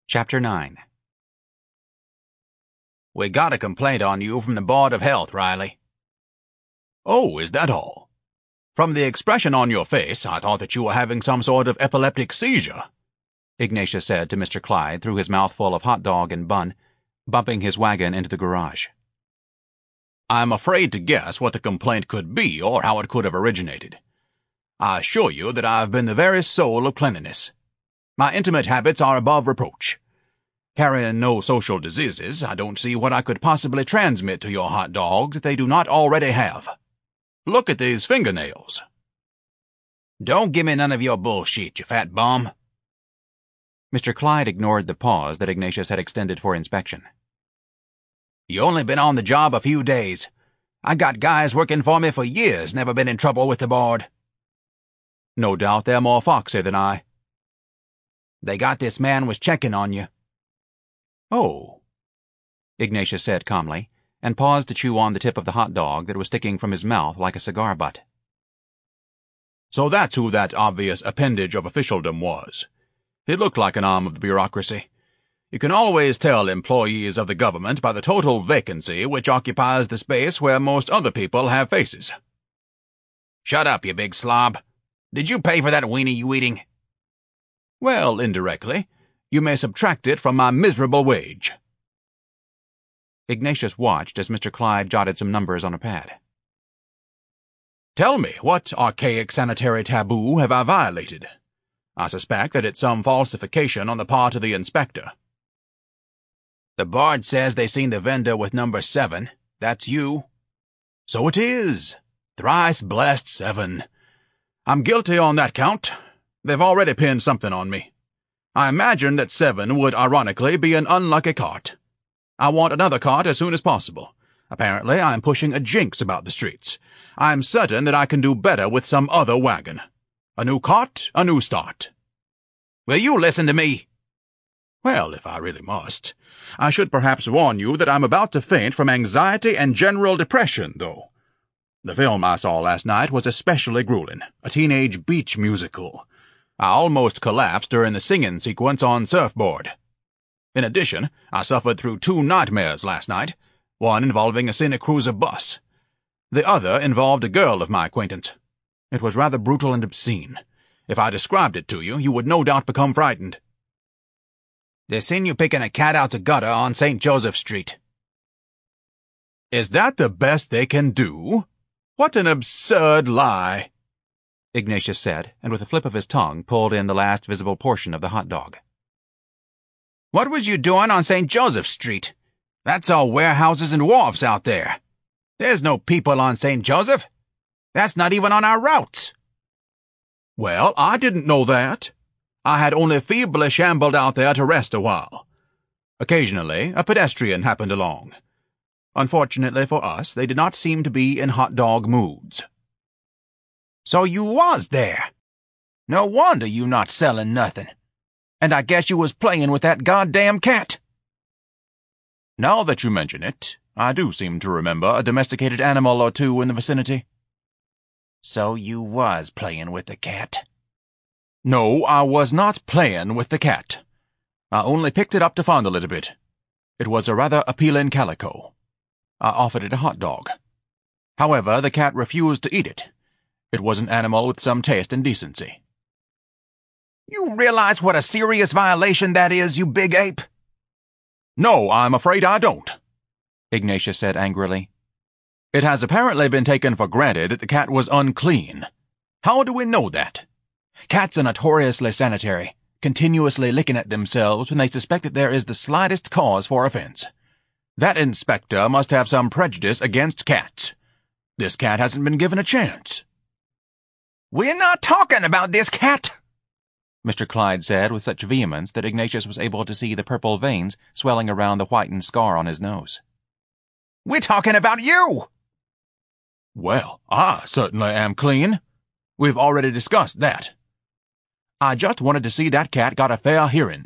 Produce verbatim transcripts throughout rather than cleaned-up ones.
Chapter nine. We got a complaint on you from the Board of Health, Riley. Oh, is that all? From the expression on your face, I thought that you were having some sort of epileptic seizure, Ignatius said to Mister Clyde through his mouthful of hot dog and bun, bumping his wagon into the garage. I'm afraid to guess what the complaint could be or how it could have originated. I assure you that I've been the very soul of cleanliness. My intimate habits are above reproach. Carrying no social diseases, I don't see what I could possibly transmit to your hot dogs that they do not already have. Look at these fingernails. Don't give me none of your bullshit, you fat bum. Mister Clyde ignored the pause that Ignatius had extended for inspection. You only been on the job a few days. I got guys working for me for years, never been in trouble with the board. No doubt they're more foxy than I. They got this man was checking on you. Oh, Ignatius said calmly, and paused to chew on the tip of the hot dog that was sticking from his mouth like a cigar butt. So that's who that obvious appendage of officialdom was. It looked like an arm of the bureaucracy. You can always tell employees of the government by the total vacancy which occupies the space where most other people have faces. Shut up, you big slob. Did you pay for that weenie you eating? Well, indirectly. You may subtract it from my miserable wage. Ignatius watched as Mister Clyde jotted some numbers on a pad. Tell me, what archaic sanitary taboo have I violated? I suspect that it's some falsification on the part of the inspector. The board says they seen the vendor with number seven. That's you. So it is. Thrice blessed seven. I'm guilty on that count. They've already pinned something on me. I imagine that seven would ironically be an unlucky cart. I want another cart as soon as possible. Apparently I am pushing a jinx about the streets. I am certain that I can do better with some other wagon. A new cart, a new start. Will you listen to me? Well, if I really must. I should perhaps warn you that I'm about to faint from anxiety and general depression, though. The film I saw last night was especially grueling, a teenage beach musical. I almost collapsed during the singing sequence on Surfboard. In addition, I suffered through two nightmares last night, one involving a Cine Cruiser bus. The other involved a girl of my acquaintance. It was rather brutal and obscene. If I described it to you, you would no doubt become frightened. They seen you picking a cat out the gutter on Saint Joseph Street. Is that the best they can do? What an absurd lie! Ignatius said, and with a flip of his tongue pulled in the last visible portion of the hot dog. What was you doing on Saint Joseph Street? That's all warehouses and wharfs out there. There's no people on Saint Joseph. That's not even on our routes. Well, I didn't know that. I had only feebly shambled out there to rest a while. Occasionally, a pedestrian happened along. Unfortunately for us, they did not seem to be in hot dog moods. So you was there. No wonder you not selling nothing. And I guess you was playing with that goddamn cat. Now that you mention it, I do seem to remember a domesticated animal or two in the vicinity. So you was playing with the cat? No, I was not playing with the cat. I only picked it up to fondle it a bit. It was a rather appealing calico. I offered it a hot dog. However, the cat refused to eat it. It was an animal with some taste and decency. You realize what a serious violation that is, you big ape? No, I'm afraid I don't, Ignatius said angrily. It has apparently been taken for granted that the cat was unclean. How do we know that? Cats are notoriously sanitary, continuously licking at themselves when they suspect that there is the slightest cause for offense. That inspector must have some prejudice against cats. This cat hasn't been given a chance. We're not talking about this cat, Mister Clyde said with such vehemence that Ignatius was able to see the purple veins swelling around the whitened scar on his nose. We're talking about you! Well, I certainly am clean. We've already discussed that. I just wanted to see that cat got a fair hearing.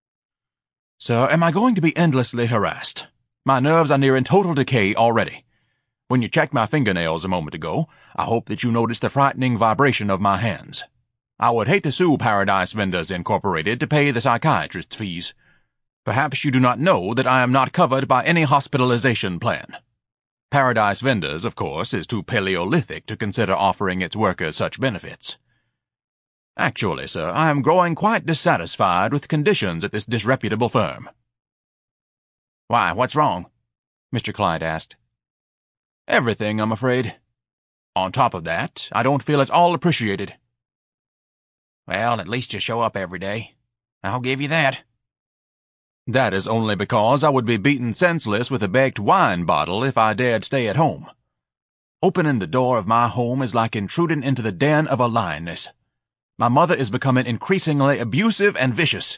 Sir, am I going to be endlessly harassed? My nerves are nearing total decay already. When you checked my fingernails a moment ago, I hope that you noticed the frightening vibration of my hands. I would hate to sue Paradise Vendors Incorporated to pay the psychiatrist's fees. Perhaps you do not know that I am not covered by any hospitalization plan. Paradise Vendors, of course, is too Paleolithic to consider offering its workers such benefits. Actually, sir, I am growing quite dissatisfied with conditions at this disreputable firm." "Why, what's wrong?" Mister Clyde asked. "Everything, I'm afraid. On top of that, I don't feel at all appreciated." "Well, at least you show up every day. I'll give you that." "That is only because I would be beaten senseless with a baked wine bottle if I dared stay at home. Opening the door of my home is like intruding into the den of a lioness. My mother is becoming increasingly abusive and vicious."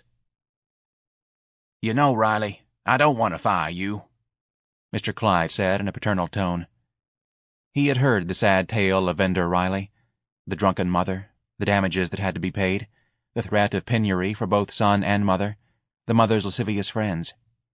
"You know, Riley, I don't want to fire you," Mister Clyde said in a paternal tone. He had heard the sad tale of Vendor Riley, the drunken mother, the damages that had to be paid, the threat of penury for both son and mother, the mother's lascivious friends.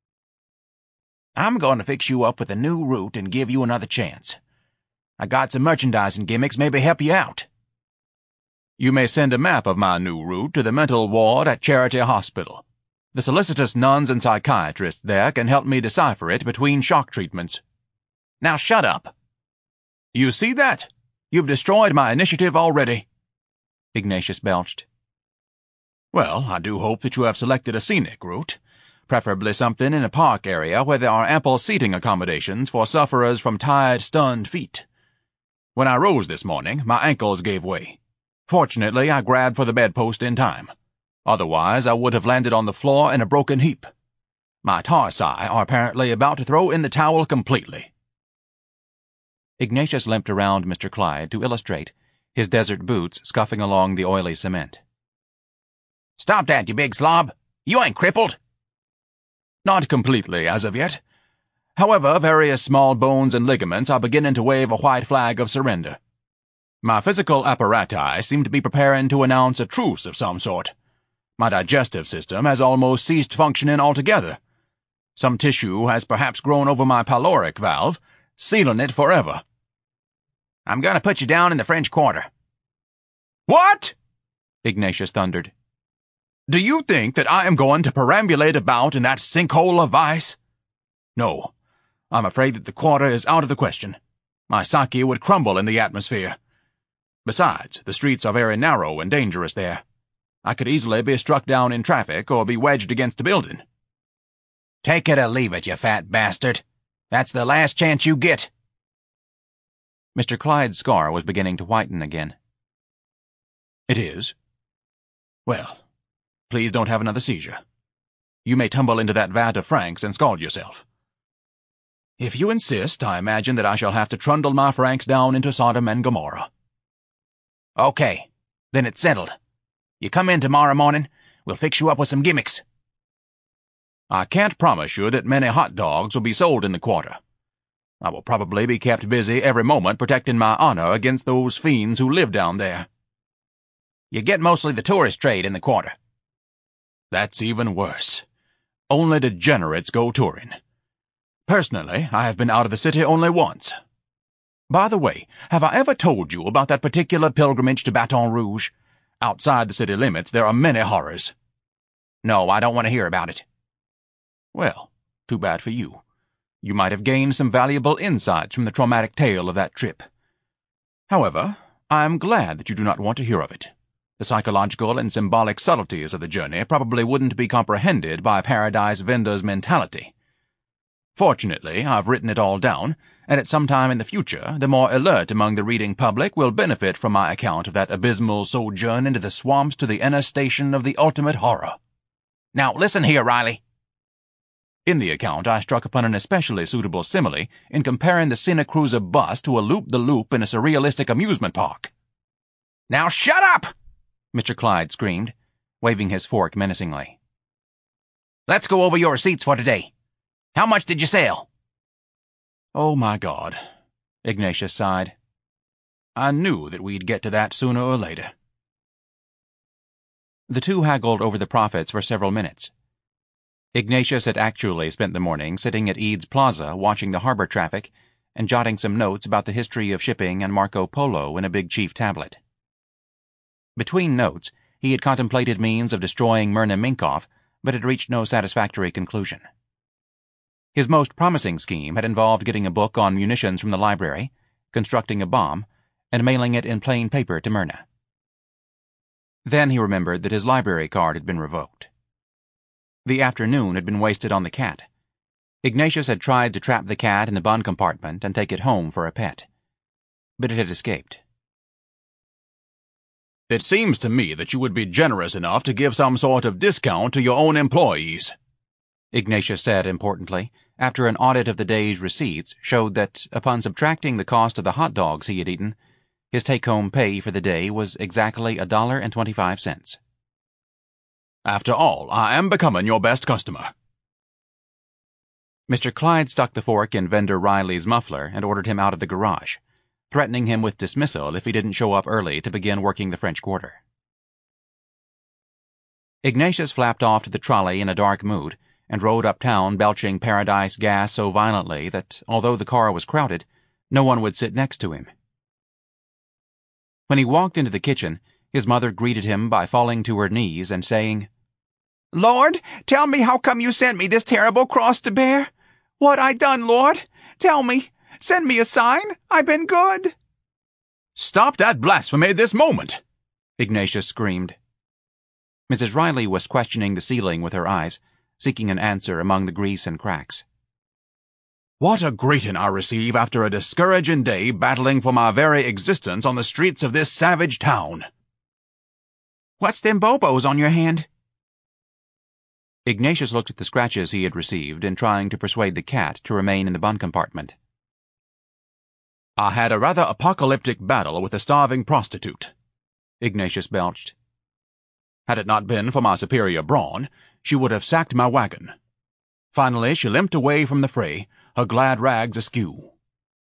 "I'm going to fix you up with a new route and give you another chance. I got some merchandising gimmicks maybe help you out." "You may send a map of my new route to the mental ward at Charity Hospital. The solicitous nuns and psychiatrists there can help me decipher it between shock treatments." "Now shut up." "You see that? You've destroyed my initiative already," Ignatius belched. "Well, I do hope that you have selected a scenic route, preferably something in a park area where there are ample seating accommodations for sufferers from tired, stunned feet. When I rose this morning, my ankles gave way. Fortunately, I grabbed for the bedpost in time. Otherwise, I would have landed on the floor in a broken heap. My tarsi are apparently about to throw in the towel completely." Ignatius limped around Mister Clyde to illustrate, his desert boots scuffing along the oily cement. "Stop that, you big slob! You ain't crippled!" "Not completely, as of yet. However, various small bones and ligaments are beginning to wave a white flag of surrender. My physical apparatus seem to be preparing to announce a truce of some sort. My digestive system has almost ceased functioning altogether. Some tissue has perhaps grown over my pyloric valve, sealing it forever." "I'm going to put you down in the French Quarter." "What?" Ignatius thundered. "Do you think that I am going to perambulate about in that sinkhole of vice? No, I'm afraid that the Quarter is out of the question. My psyche would crumble in the atmosphere. Besides, the streets are very narrow and dangerous there. I could easily be struck down in traffic or be wedged against a building." "Take it or leave it, you fat bastard. That's the last chance you get." Mister Clyde's scar was beginning to whiten again. "It is? Well, please don't have another seizure. You may tumble into that vat of franks and scald yourself. If you insist, I imagine that I shall have to trundle my franks down into Sodom and Gomorrah." "Okay, then it's settled. You come in tomorrow morning, we'll fix you up with some gimmicks." "I can't promise you that many hot dogs will be sold in the Quarter. I will probably be kept busy every moment protecting my honor against those fiends who live down there." "You get mostly the tourist trade in the Quarter." "That's even worse. Only degenerates go touring. Personally, I have been out of the city only once. By the way, have I ever told you about that particular pilgrimage to Baton Rouge? Outside the city limits, there are many horrors." "No, I don't want to hear about it." "Well, too bad for you. You might have gained some valuable insights from the traumatic tale of that trip. However, I am glad that you do not want to hear of it. The psychological and symbolic subtleties of the journey probably wouldn't be comprehended by Paradise Vendor's mentality. Fortunately, I've written it all down, and at some time in the future, the more alert among the reading public will benefit from my account of that abysmal sojourn into the swamps to the inner station of the ultimate horror. Now listen here, Riley." In the account, I struck upon an especially suitable simile in comparing the Cinecruiser bus to a loop-the-loop in a surrealistic amusement park. "Now shut up!" Mister Clyde screamed, waving his fork menacingly. "Let's go over your receipts for today. How much did you sell?" "Oh, my God," Ignatius sighed. "I knew that we'd get to that sooner or later." The two haggled over the profits for several minutes. Ignatius had actually spent the morning sitting at Eads Plaza watching the harbor traffic and jotting some notes about the history of shipping and Marco Polo in a Big Chief tablet. Between notes, he had contemplated means of destroying Myrna Minkoff but had reached no satisfactory conclusion. His most promising scheme had involved getting a book on munitions from the library, constructing a bomb, and mailing it in plain paper to Myrna. Then he remembered that his library card had been revoked. The afternoon had been wasted on the cat. Ignatius had tried to trap the cat in the bun compartment and take it home for a pet, but it had escaped. It seems to me that you would be generous enough to give some sort of discount to your own employees, Ignatius said importantly, after an audit of the day's receipts showed that, upon subtracting the cost of the hot dogs he had eaten, his take-home pay for the day was exactly a dollar and twenty-five cents. After all, I am becoming your best customer. Mister Clyde stuck the fork in Vendor Riley's muffler and ordered him out of the garage, threatening him with dismissal if he didn't show up early to begin working the French Quarter. Ignatius flapped off to the trolley in a dark mood and rode uptown belching Paradise gas so violently that, although the car was crowded, no one would sit next to him. When he walked into the kitchen, his mother greeted him by falling to her knees and saying, "Lord, tell me how come you sent me this terrible cross to bear? What I done, Lord? Tell me. Send me a sign. I been good." "Stop that blasphemy this moment!" Ignatius screamed. Missus Riley was questioning the ceiling with her eyes, seeking an answer among the grease and cracks. "What a greeting I receive after a discouraging day battling for my very existence on the streets of this savage town." "What's them bobos on your hand?" Ignatius looked at the scratches he had received in trying to persuade the cat to remain in the bun compartment. "I had a rather apocalyptic battle with a starving prostitute," Ignatius belched. "Had it not been for my superior brawn, she would have sacked my wagon. Finally, she limped away from the fray, her glad rags askew."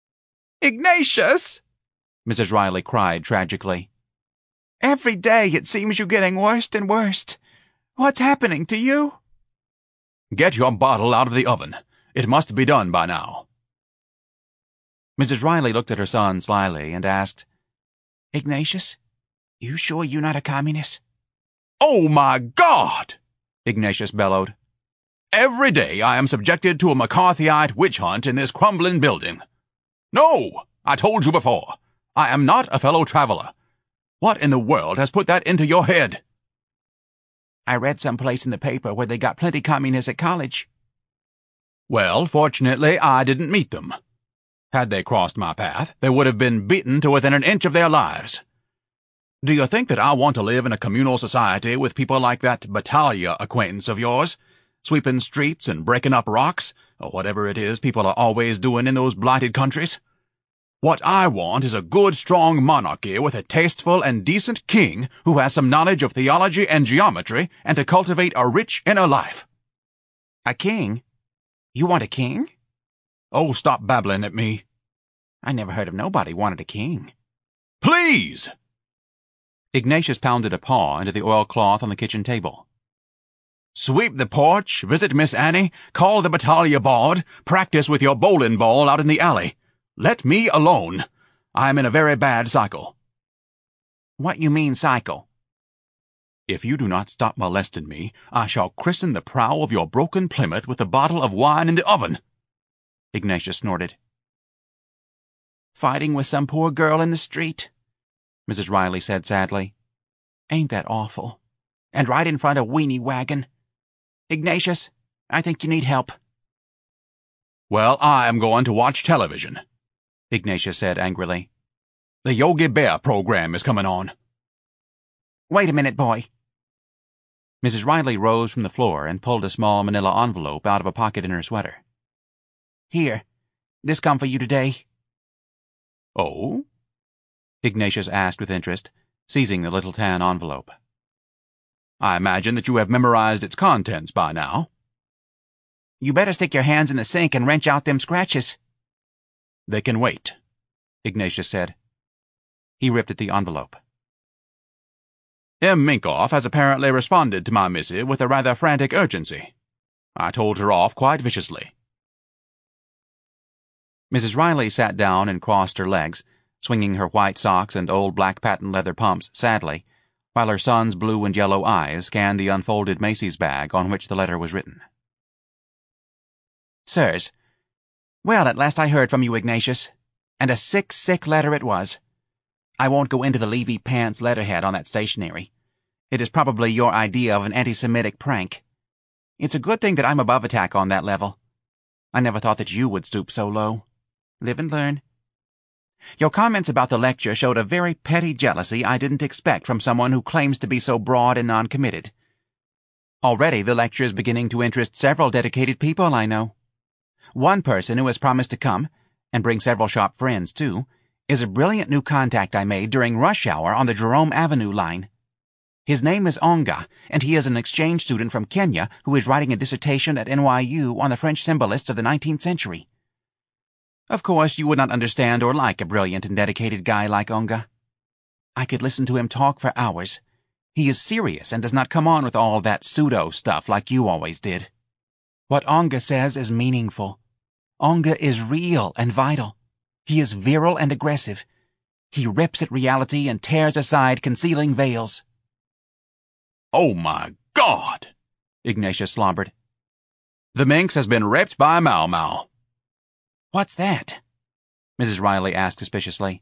"Ignatius!" Missus Riley cried tragically. "Every day it seems you're getting worse and worse. What's happening to you?" "Get your bottle out of the oven. It must be done by now." Missus Riley looked at her son slyly and asked, "Ignatius, you sure you're not a communist?" "Oh, my God!" Ignatius bellowed. "Every day I am subjected to a McCarthyite witch hunt in this crumbling building. No, I told you before, I am not a fellow traveler. What in the world has put that into your head?" "I read someplace in the paper where they got plenty communists at college." "Well, fortunately, I didn't meet them. Had they crossed my path, they would have been beaten to within an inch of their lives. Do you think that I want to live in a communal society with people like that Battaglia acquaintance of yours, sweeping streets and breaking up rocks, or whatever it is people are always doing in those blighted countries? What I want is a good, strong monarchy with a tasteful and decent king who has some knowledge of theology and geometry and to cultivate a rich inner life." "A king? You want a king?" "Oh, stop babbling at me." "I never heard of nobody wanted a king." "Please!" Ignatius pounded a paw into the oilcloth on the kitchen table. "Sweep the porch, visit Miss Annie, call the Battaglia bard, practice with your bowling ball out in the alley. Let me alone. I am in a very bad cycle." "What you mean, cycle?" "If you do not stop molesting me, I shall christen the prow of your broken Plymouth with a bottle of wine in the oven," Ignatius snorted. "Fighting with some poor girl in the street," Missus Riley said sadly. "Ain't that awful? And right in front of Weenie Wagon. Ignatius, I think you need help." "Well, I am going to watch television," Ignatius said angrily. "The Yogi Bear program is coming on." "Wait a minute, boy." Missus Riley rose from the floor and pulled a small manila envelope out of a pocket in her sweater. "Here, this come for you today." "Oh?" Ignatius asked with interest, seizing the little tan envelope. "I imagine that you have memorized its contents by now." "You better stick your hands in the sink and wrench out them scratches." "They can wait," Ignatius said. He ripped at the envelope. "M. Minkoff has apparently responded to my missive with a rather frantic urgency. I told her off quite viciously." Missus Riley sat down and crossed her legs, swinging her white socks and old black patent leather pumps sadly, while her son's blue and yellow eyes scanned the unfolded Macy's bag on which the letter was written. Sirs, well, at last I heard from you, Ignatius, and a sick, sick letter it was. I won't go into the Levy Pants letterhead on that stationery. It is probably your idea of an anti-Semitic prank. It's a good thing that I'm above attack on that level. I never thought that you would stoop so low. Live and learn. Your comments about the lecture showed a very petty jealousy I didn't expect from someone who claims to be so broad and non-committed. Already the lecture is beginning to interest several dedicated people I know. One person who has promised to come, and bring several sharp friends too, is a brilliant new contact I made during rush hour on the Jerome Avenue line. His name is Onga, and he is an exchange student from Kenya who is writing a dissertation at N Y U on the French symbolists of the nineteenth century. Of course, you would not understand or like a brilliant and dedicated guy like Onga. I could listen to him talk for hours. He is serious and does not come on with all that pseudo stuff like you always did. What Onga says is meaningful. Onga is real and vital. He is virile and aggressive. He rips at reality and tears aside concealing veils. Oh, my God! Ignatius slobbered. The minx has been ripped by Mau Mau. What's that? Missus Riley asked suspiciously.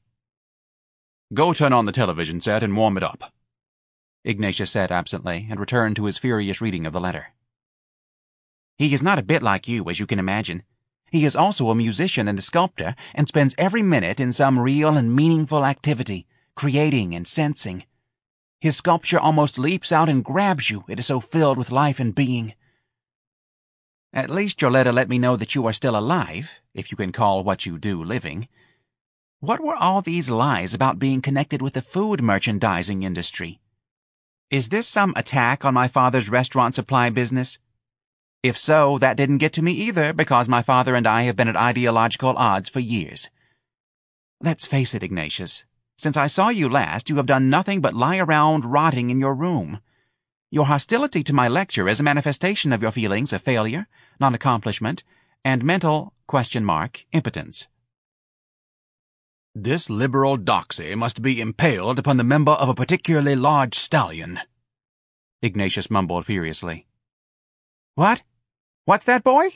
Go turn on the television set and warm it up, Ignatius said absently, and returned to his furious reading of the letter. He is not a bit like you, as you can imagine. He is also a musician and a sculptor, and spends every minute in some real and meaningful activity, creating and sensing. His sculpture almost leaps out and grabs you, it is so filled with life and being. At least your letter let me know that you are still alive, if you can call what you do living. What were all these lies about being connected with the food merchandising industry? Is this some attack on my father's restaurant supply business? If so, that didn't get to me either, because my father and I have been at ideological odds for years. Let's face it, Ignatius. Since I saw you last, you have done nothing but lie around rotting in your room. Your hostility to my lecture is a manifestation of your feelings of failure, non-accomplishment, and mental, question mark, impotence. This liberal doxy must be impaled upon the member of a particularly large stallion, Ignatius mumbled furiously. What? What's that, boy?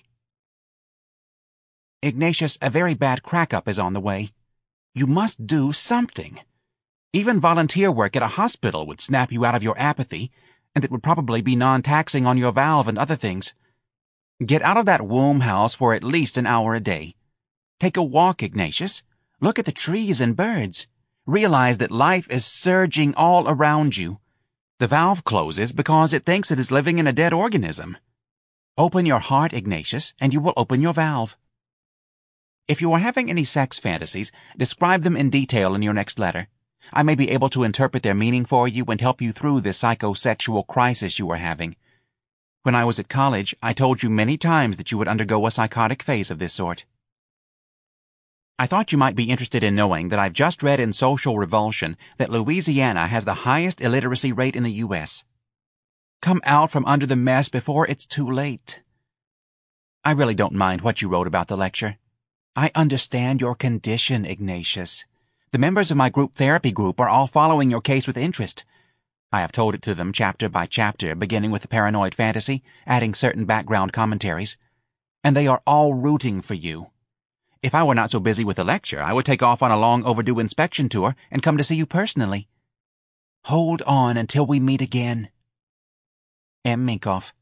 Ignatius, a very bad crack-up is on the way. You must do something. Even volunteer work at a hospital would snap you out of your apathy, and it would probably be non-taxing on your valve and other things. Get out of that womb house for at least an hour a day. Take a walk, Ignatius. Look at the trees and birds. Realize that life is surging all around you. The valve closes because it thinks it is living in a dead organism. Open your heart, Ignatius, and you will open your valve. If you are having any sex fantasies, describe them in detail in your next letter. I may be able to interpret their meaning for you and help you through this psychosexual crisis you are having. When I was at college, I told you many times that you would undergo a psychotic phase of this sort. I thought you might be interested in knowing that I've just read in Social Revulsion that Louisiana has the highest illiteracy rate in the U S Come out from under the mess before it's too late. I really don't mind what you wrote about the lecture. I understand your condition, Ignatius. The members of my group therapy group are all following your case with interest. I have told it to them chapter by chapter, beginning with the paranoid fantasy, adding certain background commentaries. And they are all rooting for you. If I were not so busy with the lecture, I would take off on a long overdue inspection tour and come to see you personally. Hold on until we meet again. M. Minkoff.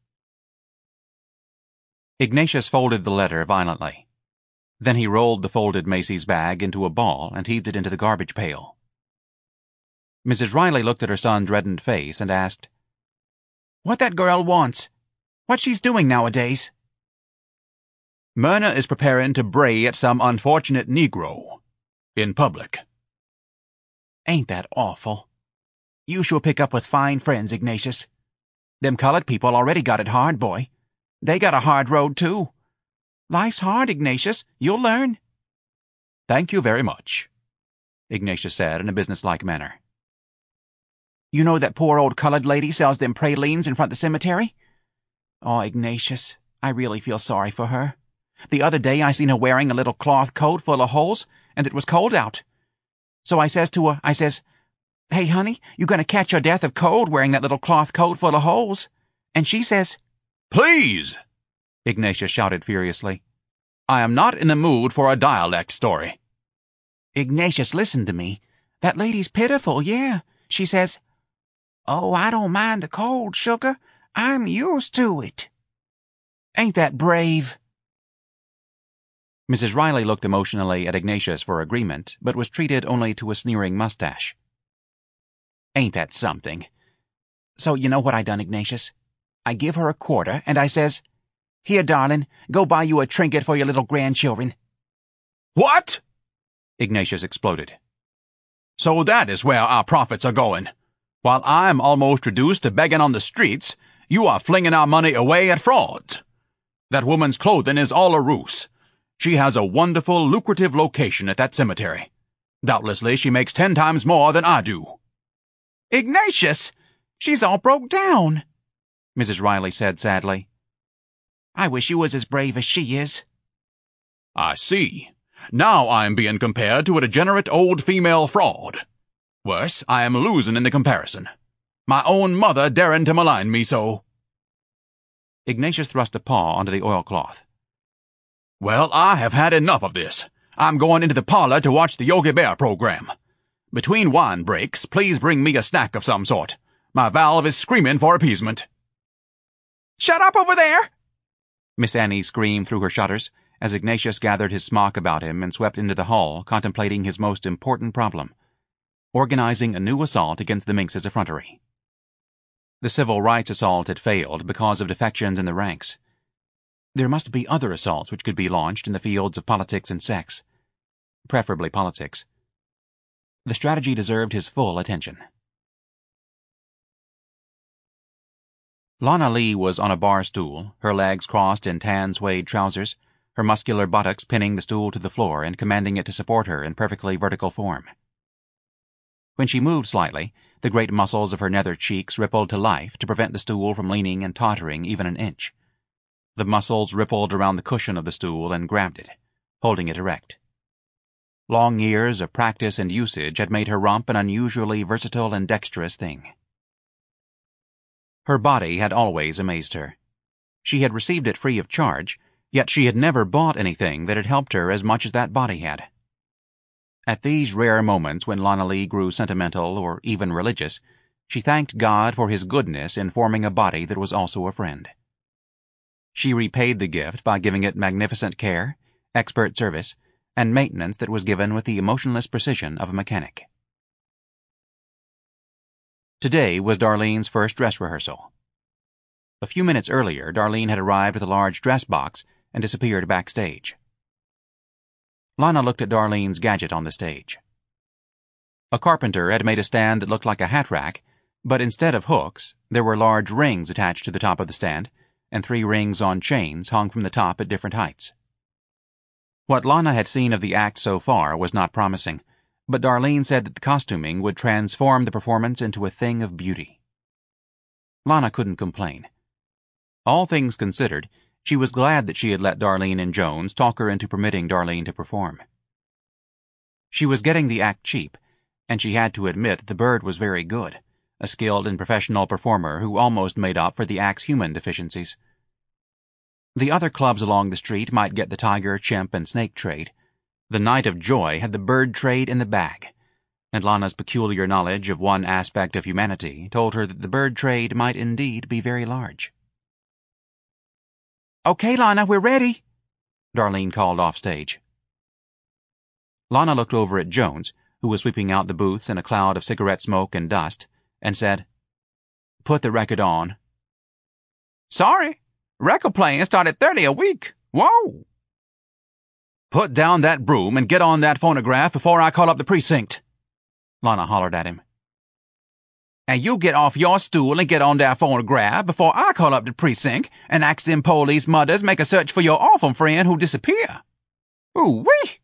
Ignatius folded the letter violently. Then he rolled the folded Macy's bag into a ball and heaved it into the garbage pail. Missus Riley looked at her son's reddened face and asked, "What that girl wants? What she's doing nowadays?" Myrna is preparing to bray at some unfortunate Negro. In public. Ain't that awful? You sure pick up with fine friends, Ignatius. Them colored people already got it hard, boy. They got a hard road, too. Life's hard, Ignatius. You'll learn. Thank you very much, Ignatius said in a businesslike manner. You know that poor old colored lady sells them pralines in front of the cemetery? Oh, Ignatius, I really feel sorry for her. The other day I seen her wearing a little cloth coat full of holes, and it was cold out. So I says to her, I says, "Hey, honey, you gonna catch your death of cold wearing that little cloth coat full of holes?" And she says, "Please!" Ignatius shouted furiously. "I am not in the mood for a dialect story." "Ignatius, listen to me. That lady's pitiful, yeah. She says, 'Oh, I don't mind the cold, sugar. I'm used to it.' Ain't that brave?" Missus Riley looked emotionally at Ignatius for agreement, but was treated only to a sneering mustache. "Ain't that something? So you know what I done, Ignatius? I give her a quarter, and I says, 'Here, darling, go buy you a trinket for your little grandchildren.'" "What?" Ignatius exploded. "So that is where our profits are going. While I'm almost reduced to begging on the streets, you are flinging our money away at frauds. That woman's clothing is all a ruse. She has a wonderful, lucrative location at that cemetery. Doubtlessly she makes ten times more than I do." "Ignatius, she's all broke down," Missus Riley said sadly. "I wish you was as brave as she is." "I see. Now I am being compared to a degenerate old female fraud. Worse, I am losing in the comparison. My own mother daring to malign me so." Ignatius thrust a paw onto the oilcloth. "Well, I have had enough of this. I'm going into the parlor to watch the Yogi Bear program. Between wine breaks, please bring me a snack of some sort. My valve is screaming for appeasement." "Shut up over there!" Miss Annie screamed through her shutters as Ignatius gathered his smock about him and swept into the hall, contemplating his most important problem, organizing a new assault against the Minx's effrontery. The civil rights assault had failed because of defections in the ranks. There must be other assaults which could be launched in the fields of politics and sex, preferably politics. The strategy deserved his full attention. Lana Lee was on a bar stool, her legs crossed in tan suede trousers, her muscular buttocks pinning the stool to the floor and commanding it to support her in perfectly vertical form. When she moved slightly, the great muscles of her nether cheeks rippled to life to prevent the stool from leaning and tottering even an inch. The muscles rippled around the cushion of the stool and grabbed it, holding it erect. Long years of practice and usage had made her rump an unusually versatile and dexterous thing. Her body had always amazed her. She had received it free of charge, yet she had never bought anything that had helped her as much as that body had. At these rare moments when Lana Lee grew sentimental or even religious, she thanked God for his goodness in forming a body that was also a friend. She repaid the gift by giving it magnificent care, expert service, and maintenance that was given with the emotionless precision of a mechanic. Today was Darlene's first dress rehearsal. A few minutes earlier, Darlene had arrived with a large dress box and disappeared backstage. Lana looked at Darlene's gadget on the stage. A carpenter had made a stand that looked like a hat rack, but instead of hooks, there were large rings attached to the top of the stand, and three rings on chains hung from the top at different heights. What Lana had seen of the act so far was not promising, but Darlene said that the costuming would transform the performance into a thing of beauty. Lana couldn't complain. All things considered, she was glad that she had let Darlene and Jones talk her into permitting Darlene to perform. She was getting the act cheap, and she had to admit that the bird was very good, a skilled and professional performer who almost made up for the act's human deficiencies. The other clubs along the street might get the tiger, chimp, and snake trade. The Night of Joy had the bird trade in the bag, and Lana's peculiar knowledge of one aspect of humanity told her that the bird trade might indeed be very large. "Okay, Lana, we're ready," Darlene called off stage. Lana looked over at Jones, who was sweeping out the booths in a cloud of cigarette smoke and dust, and said, "Put the record on." "Sorry. Record playing started thirty a week. Whoa!" "Put down that broom and get on that phonograph before I call up the precinct," Lana hollered at him. "And you get off your stool and get on that phonograph before I call up the precinct and ask them police mothers make a search for your awful friend who disappeared. Ooh-wee!"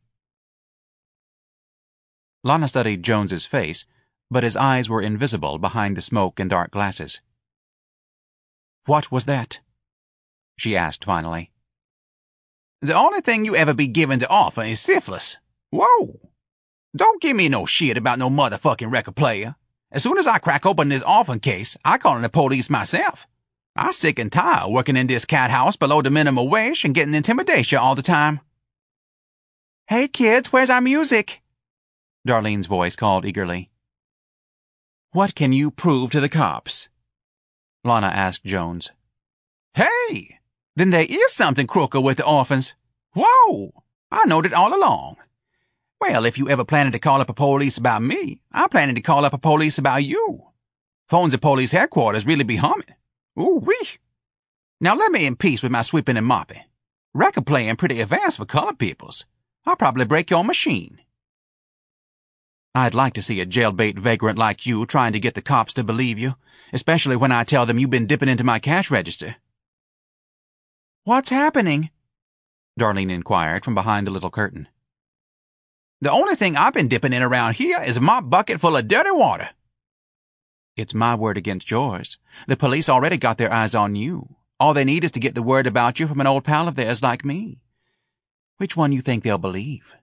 Lana studied Jones's face, but his eyes were invisible behind the smoke and dark glasses. "What was that?" she asked finally. "The only thing you ever be given to offer is syphilis. Whoa! Don't give me no shit about no motherfucking record player. As soon as I crack open this orphan case, I call in the police myself. I'm sick and tired working in this cat house below the minimum wage and getting intimidation all the time. Hey, kids, where's our music? Darlene's voice called eagerly. What can you prove to the cops? Lana asked Jones. Hey! Then there is something crooked with the orphans. Whoa! I knowed it all along. Well, if you ever planning to call up a police about me, I'm planning to call up a police about you. Phones at police headquarters really be humming. Ooh-wee! Now let me in peace with my sweeping and mopping. Record playing pretty advanced for colored peoples. I'll probably break your machine. I'd like to see a jailbait vagrant like you trying to get the cops to believe you, especially when I tell them you've been dipping into my cash register. What's happening? Darlene inquired from behind the little curtain. The only thing I've been dipping in around here is a mop bucket full of dirty water. It's my word against yours. The police already got their eyes on you. All they need is to get the word about you from an old pal of theirs like me. Which one you think they'll believe?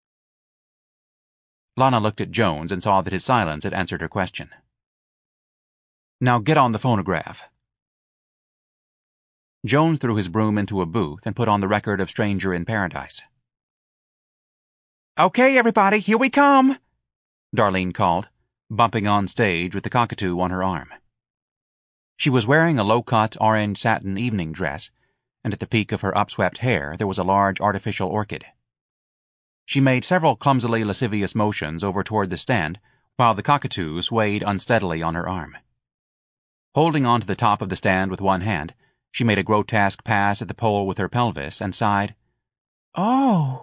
Lana looked at Jones and saw that his silence had answered her question. Now get on the phonograph. Jones threw his broom into a booth and put on the record of Stranger in Paradise. Okay, everybody, here we come, Darlene called, bumping on stage with the cockatoo on her arm. She was wearing a low-cut orange satin evening dress, and at the peak of her upswept hair there was a large artificial orchid. She made several clumsily lascivious motions over toward the stand, while the cockatoo swayed unsteadily on her arm. Holding on to the top of the stand with one hand, she made a grotesque pass at the pole with her pelvis and sighed, "Oh."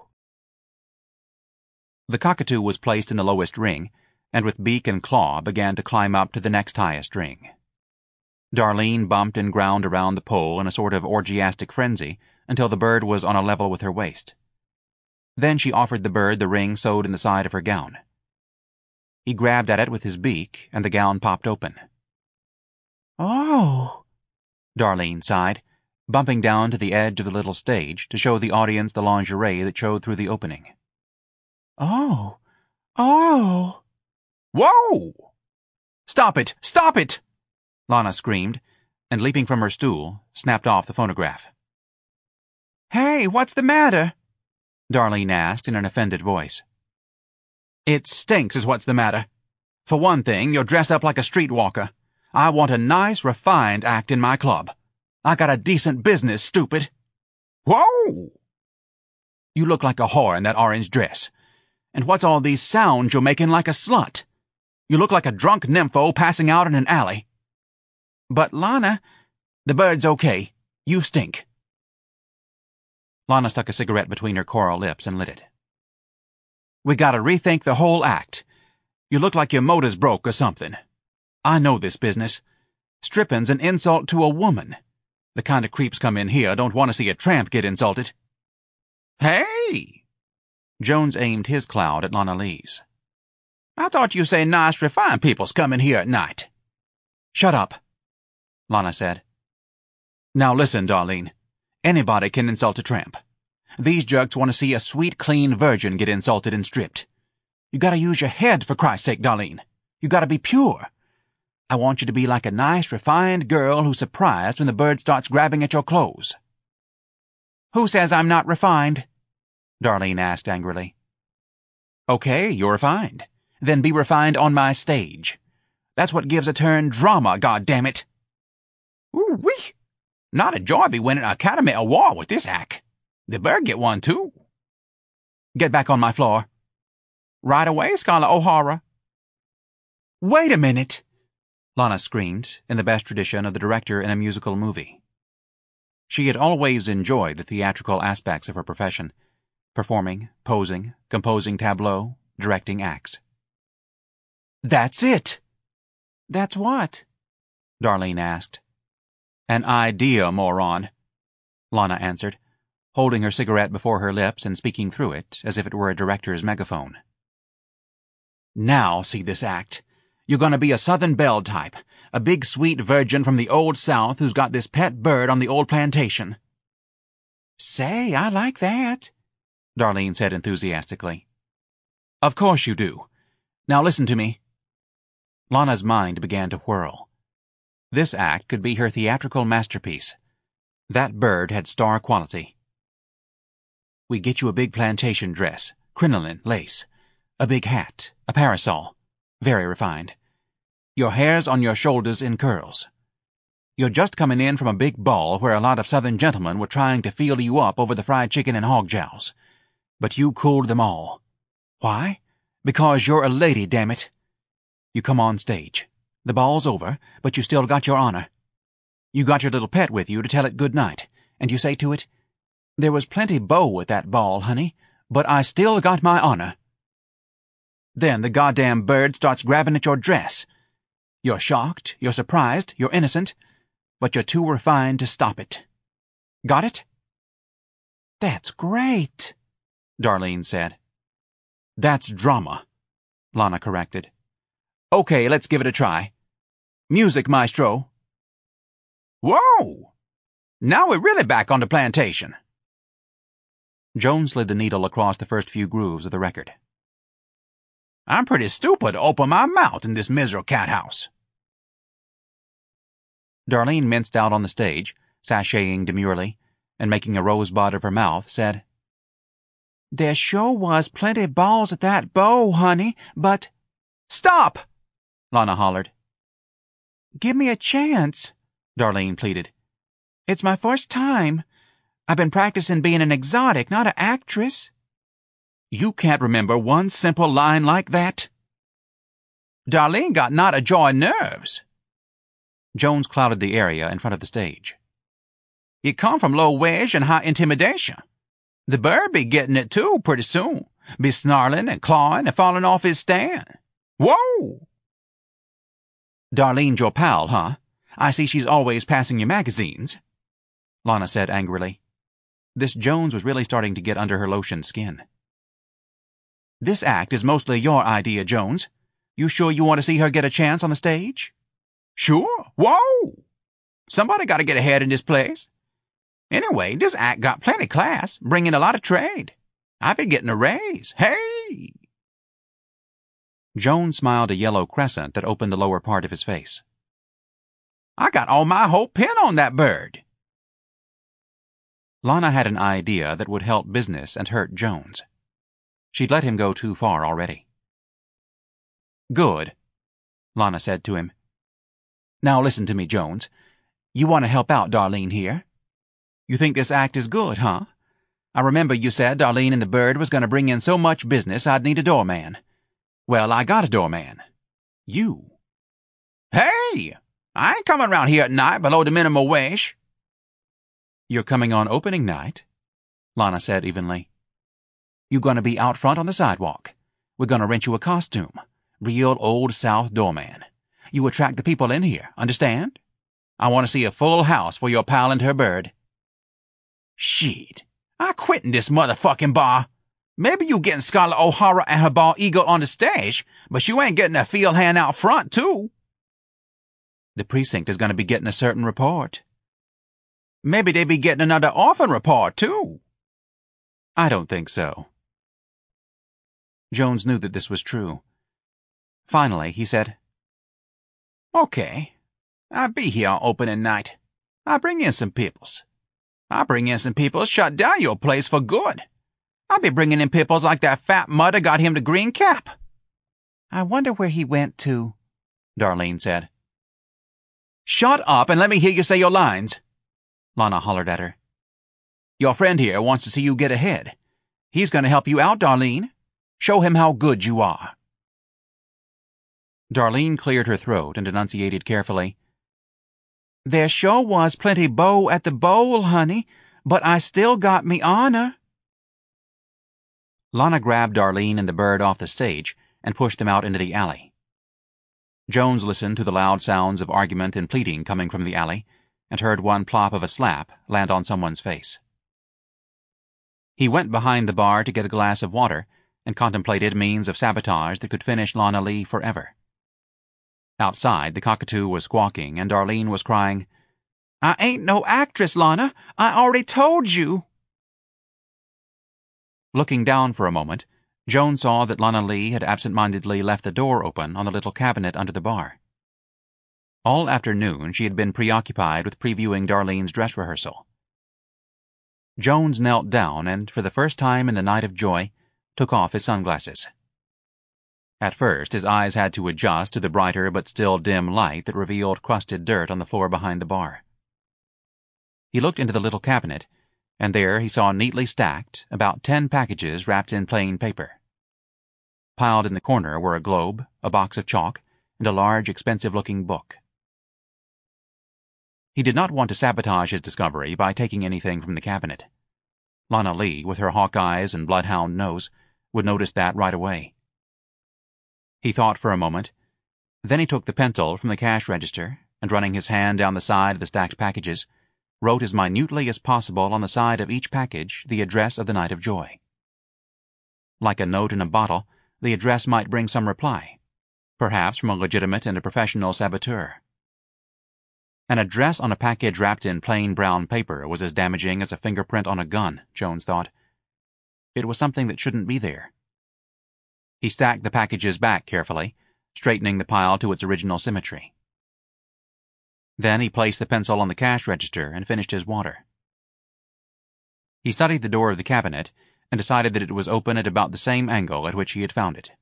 The cockatoo was placed in the lowest ring, and with beak and claw began to climb up to the next highest ring. Darlene bumped and ground around the pole in a sort of orgiastic frenzy until the bird was on a level with her waist. Then she offered the bird the ring sewed in the side of her gown. He grabbed at it with his beak, and the gown popped open. "Oh," Darlene sighed, bumping down to the edge of the little stage to show the audience the lingerie that showed through the opening. "Oh, oh." "Whoa! Stop it! Stop it!" Lana screamed, and leaping from her stool, snapped off the phonograph. "Hey, what's the matter?" Darlene asked in an offended voice. "It stinks is what's the matter. For one thing, you're dressed up like a streetwalker. I want a nice, refined act in my club. I got a decent business, stupid." "Whoa!" "You look like a whore in that orange dress. And what's all these sounds you're making like a slut? You look like a drunk nympho passing out in an alley." "But, Lana, the bird's okay. You stink." Lana stuck a cigarette between her coral lips and lit it. "We gotta rethink the whole act. You look like your motor's broke or something. I know this business. Stripping's an insult to a woman. The kind of creeps come in here don't want to see a tramp get insulted." "Hey!" Jones aimed his cloud at Lana Lee's. "I thought you say nice, refined people's come in here at night." "Shut up," Lana said. "Now listen, Darlene. Anybody can insult a tramp. These jerks want to see a sweet, clean virgin get insulted and stripped. You gotta use your head, for Christ's sake, Darlene. You gotta be pure. I want you to be like a nice, refined girl who's surprised when the bird starts grabbing at your clothes." "Who says I'm not refined?" Darlene asked angrily. "Okay, you're refined. Then be refined on my stage. That's what gives a turn drama, goddammit." "Ooh-wee! Not a joy be winning an Academy Award with this act. The bird get one, too." "Get back on my floor." "Right away, Scarlett O'Hara." "Wait a minute!" Lana screamed, in the best tradition of the director in a musical movie. She had always enjoyed the theatrical aspects of her profession, performing, posing, composing tableaux, directing acts. "That's it." "That's what?" Darlene asked. "An idea, moron," Lana answered, holding her cigarette before her lips and speaking through it as if it were a director's megaphone. "Now see this act. You're going to be a Southern Belle type, a big sweet virgin from the old South who's got this pet bird on the old plantation." "Say, I like that," Darlene said enthusiastically. "Of course you do. Now listen to me. Lana's mind began to whirl. This act could be her theatrical masterpiece. That bird had star quality. We get you a big plantation dress, crinoline, lace, a big hat, a parasol, very refined. Your hair's on your shoulders in curls. You're just coming in from a big ball where a lot of Southern gentlemen were trying to feel you up over the fried chicken and hog jows. But you cooled them all. Why? Because you're a lady, damn it. You come on stage. The ball's over, but you still got your honor. You got your little pet with you to tell it good night, and you say to it, "There was plenty beau at that ball, honey, but I still got my honor." Then the goddamn bird starts grabbing at your dress. You're shocked, you're surprised, you're innocent, but you're too refined to stop it. Got it? That's great, Darlene said. That's drama, Lana corrected. Okay, let's give it a try. Music, maestro. Whoa! Now we're really back on the plantation. Jones slid the needle across the first few grooves of the record. I'm pretty stupid to open my mouth in this miserable cat house. Darlene minced out on the stage, sashaying demurely, and making a rosebud of her mouth, said, There sure was plenty balls at that beau, honey, but— Stop! Lana hollered. Give me a chance, Darlene pleaded. It's my first time. I've been practicing being an exotic, not an actress. You can't remember one simple line like that? Darlene got not a joy nerves. Jones clouded the area in front of the stage. You come from low wage and high intimidation. The bird be getting it too pretty soon. Be snarling and clawing and falling off his stand. Whoa! Darlene's your pal, huh? I see she's always passing you magazines, Lana said angrily. This Jones was really starting to get under her lotion skin. This act is mostly your idea, Jones. You sure you want to see her get a chance on the stage? Sure. Whoa! Somebody got to get ahead in this place. Anyway, this act got plenty class, bringing a lot of trade. I be getting a raise. Hey! Jones smiled a yellow crescent that opened the lower part of his face. I got all my hope pinned on that bird. Lana had an idea that would help business and hurt Jones. She'd let him go too far already. Good, Lana said to him. Now listen to me, Jones. You want to help out Darlene here? You think this act is good, huh? I remember you said Darlene and the bird was going to bring in so much business I'd need a doorman. Well, I got a doorman. You. Hey! I ain't coming round here at night below the minimum wage. You're coming on opening night, Lana said evenly. You're going to be out front on the sidewalk. We're going to rent you a costume. Real old South doorman. You attract the people in here, understand? I want to see a full house for your pal and her bird. Shit. I quitting this motherfucking bar. Maybe you getting Scarlett O'Hara and her bald eagle on the stage, but you ain't getting a field hand out front, too. The precinct is going to be getting a certain report. Maybe they be getting another orphan report, too. I don't think so. Jones knew that this was true. Finally, he said, Okay, I'll be here on opening night. I'll bring in some peoples. I'll bring in some peoples shut down your place for good. I'll be bringing in peoples like that fat mudder got him the green cap. I wonder where he went to, Darlene said. Shut up and let me hear you say your lines, Lana hollered at her. Your friend here wants to see you get ahead. He's going to help you out, Darlene. Show him how good you are. Darlene cleared her throat and enunciated carefully. There sure was plenty beau at the bowl, honey, but I still got me honor. Lana grabbed Darlene and the bird off the stage and pushed them out into the alley. Jones listened to the loud sounds of argument and pleading coming from the alley and heard one plop of a slap land on someone's face. He went behind the bar to get a glass of water and contemplated means of sabotage that could finish Lana Lee forever. Outside, the cockatoo was squawking and Darlene was crying, I ain't no actress, Lana. I already told you. Looking down for a moment, Joan saw that Lana Lee had absent-mindedly left the door open on the little cabinet under the bar. All afternoon she had been preoccupied with previewing Darlene's dress rehearsal. Jones knelt down and, for the first time in the night of joy, took off his sunglasses. At first his eyes had to adjust to the brighter but still dim light that revealed crusted dirt on the floor behind the bar. He looked into the little cabinet, and there he saw neatly stacked about ten packages wrapped in plain paper. Piled in the corner were a globe, a box of chalk, and a large, expensive-looking book. He did not want to sabotage his discovery by taking anything from the cabinet. Lana Lee, with her hawk eyes and bloodhound nose, would notice that right away. He thought for a moment. Then he took the pencil from the cash register and, running his hand down the side of the stacked packages, wrote as minutely as possible on the side of each package the address of the Night of Joy. Like a note in a bottle, the address might bring some reply, perhaps from a legitimate and a professional saboteur. An address on a package wrapped in plain brown paper was as damaging as a fingerprint on a gun, Jones thought. It was something that shouldn't be there. He stacked the packages back carefully, straightening the pile to its original symmetry. Then he placed the pencil on the cash register and finished his water. He studied the door of the cabinet and decided that it was open at about the same angle at which he had found it.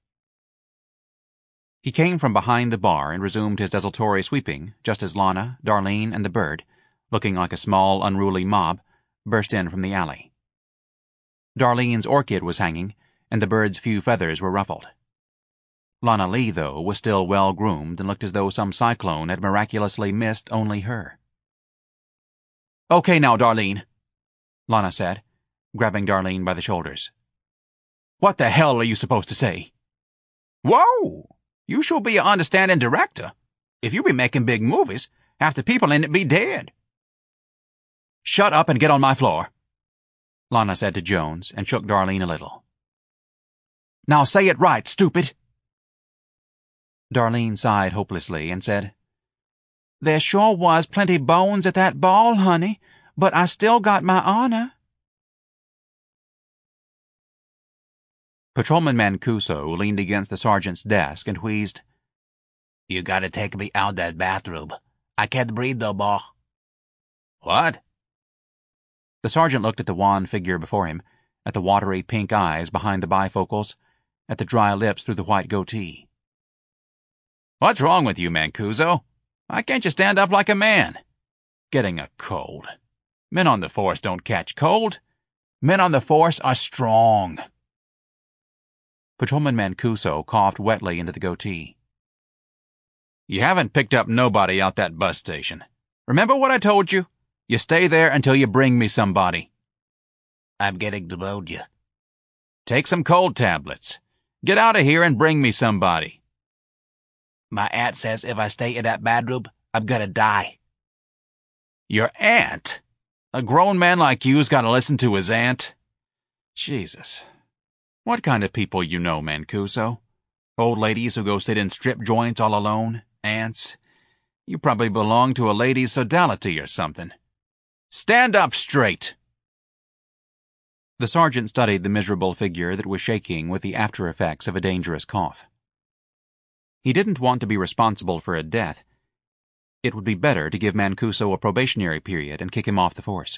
He came from behind the bar and resumed his desultory sweeping just as Lana, Darlene, and the bird, looking like a small, unruly mob, burst in from the alley. Darlene's orchid was hanging, and the bird's few feathers were ruffled. Lana Lee, though, was still well-groomed and looked as though some cyclone had miraculously missed only her. "Okay now, Darlene," Lana said, grabbing Darlene by the shoulders. "What the hell are you supposed to say?" "Whoa! You should be an understanding director. If you be making big movies, half the people in it be dead." "Shut up and get on my floor," Lana said to Jones and shook Darlene a little. "Now say it right, stupid." Darlene sighed hopelessly and said, "There sure was plenty bones at that ball, honey, but I still got my honor." Patrolman Mancuso leaned against the sergeant's desk and wheezed, "You gotta take me out that bathroom. I can't breathe no more." "What?" The sergeant looked at the wan figure before him, at the watery pink eyes behind the bifocals, at the dry lips through the white goatee. "What's wrong with you, Mancuso? Why can't you stand up like a man? Getting a cold. Men on the force don't catch cold. Men on the force are strong." Patrolman Mancuso coughed wetly into the goatee. "You haven't picked up nobody out that bus station. Remember what I told you? You stay there until you bring me somebody." "I'm getting pneumonia." "Take some cold tablets. Get out of here and bring me somebody." "My aunt says if I stay in that bedroom, I'm gonna die." "Your aunt? A grown man like you's gotta listen to his aunt? Jesus. What kind of people you know, Mancuso? Old ladies who go sit in strip joints all alone? Aunts? You probably belong to a ladies' sodality or something. Stand up straight!" The sergeant studied the miserable figure that was shaking with the after-effects of a dangerous cough. He didn't want to be responsible for a death. It would be better to give Mancuso a probationary period and kick him off the force.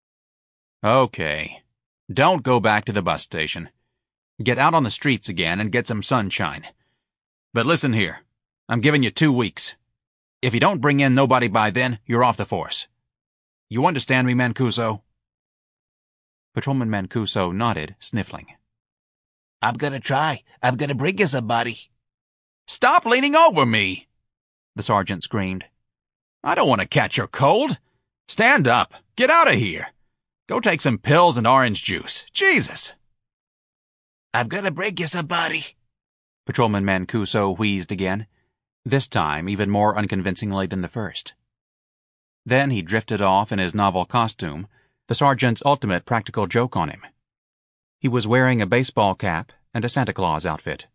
"Okay. Don't go back to the bus station. Get out on the streets again and get some sunshine. But listen here, I'm giving you two weeks. If you don't bring in nobody by then, you're off the force. You understand me, Mancuso?" Patrolman Mancuso nodded, sniffling. "I'm gonna try. I'm gonna bring you somebody." "Stop leaning over me!" the sergeant screamed. "I don't want to catch your cold. Stand up. Get out of here. Go take some pills and orange juice. Jesus!" "I'm gonna bring you somebody," Patrolman Mancuso wheezed again, this time even more unconvincingly than the first. Then he drifted off in his novel costume, the sergeant's ultimate practical joke on him. He was wearing a baseball cap and a Santa Claus outfit.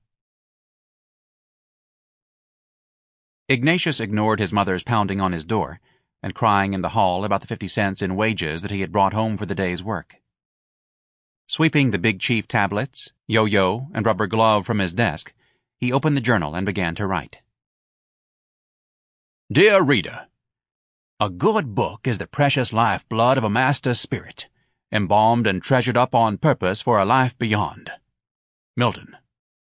Ignatius ignored his mother's pounding on his door and crying in the hall about the fifty cents in wages that he had brought home for the day's work. Sweeping the Big Chief tablets, yo-yo, and rubber glove from his desk, he opened the journal and began to write. Dear reader, a good book is the precious life-blood of a master spirit, embalmed and treasured up on purpose for a life beyond. Milton.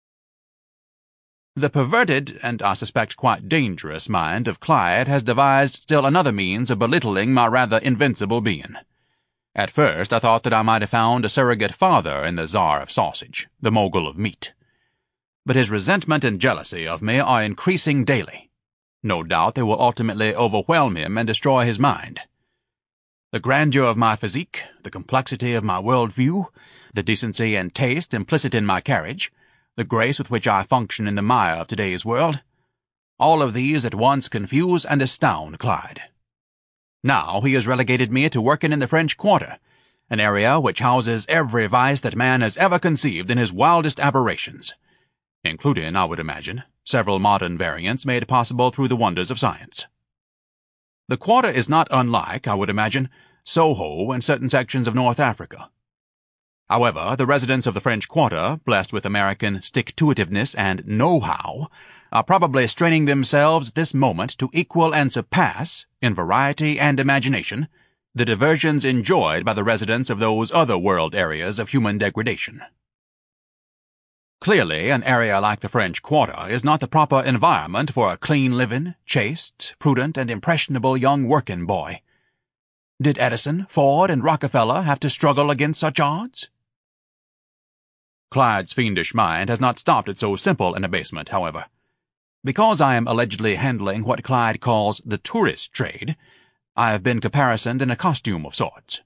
The perverted, and I suspect quite dangerous, mind of Clyde has devised still another means of belittling my rather invincible being. At first I thought that I might have found a surrogate father in the Tsar of Sausage, the mogul of meat. But his resentment and jealousy of me are increasing daily. No doubt they will ultimately overwhelm him and destroy his mind. The grandeur of my physique, the complexity of my world-view, the decency and taste implicit in my carriage, the grace with which I function in the mire of today's world, all of these at once confuse and astound Clyde. Now he has relegated me to working in the French Quarter, an area which houses every vice that man has ever conceived in his wildest aberrations, including, I would imagine, several modern variants made possible through the wonders of science. The Quarter is not unlike, I would imagine, Soho and certain sections of North Africa. However, the residents of the French Quarter, blessed with American stick-to-itiveness and know-how, are probably straining themselves at this moment to equal and surpass, in variety and imagination, the diversions enjoyed by the residents of those other world areas of human degradation. Clearly, an area like the French Quarter is not the proper environment for a clean-living, chaste, prudent, and impressionable young working boy. Did Edison, Ford, and Rockefeller have to struggle against such odds? Clyde's fiendish mind has not stopped at so simple an abasement, however. Because I am allegedly handling what Clyde calls the tourist trade, I have been caparisoned in a costume of sorts.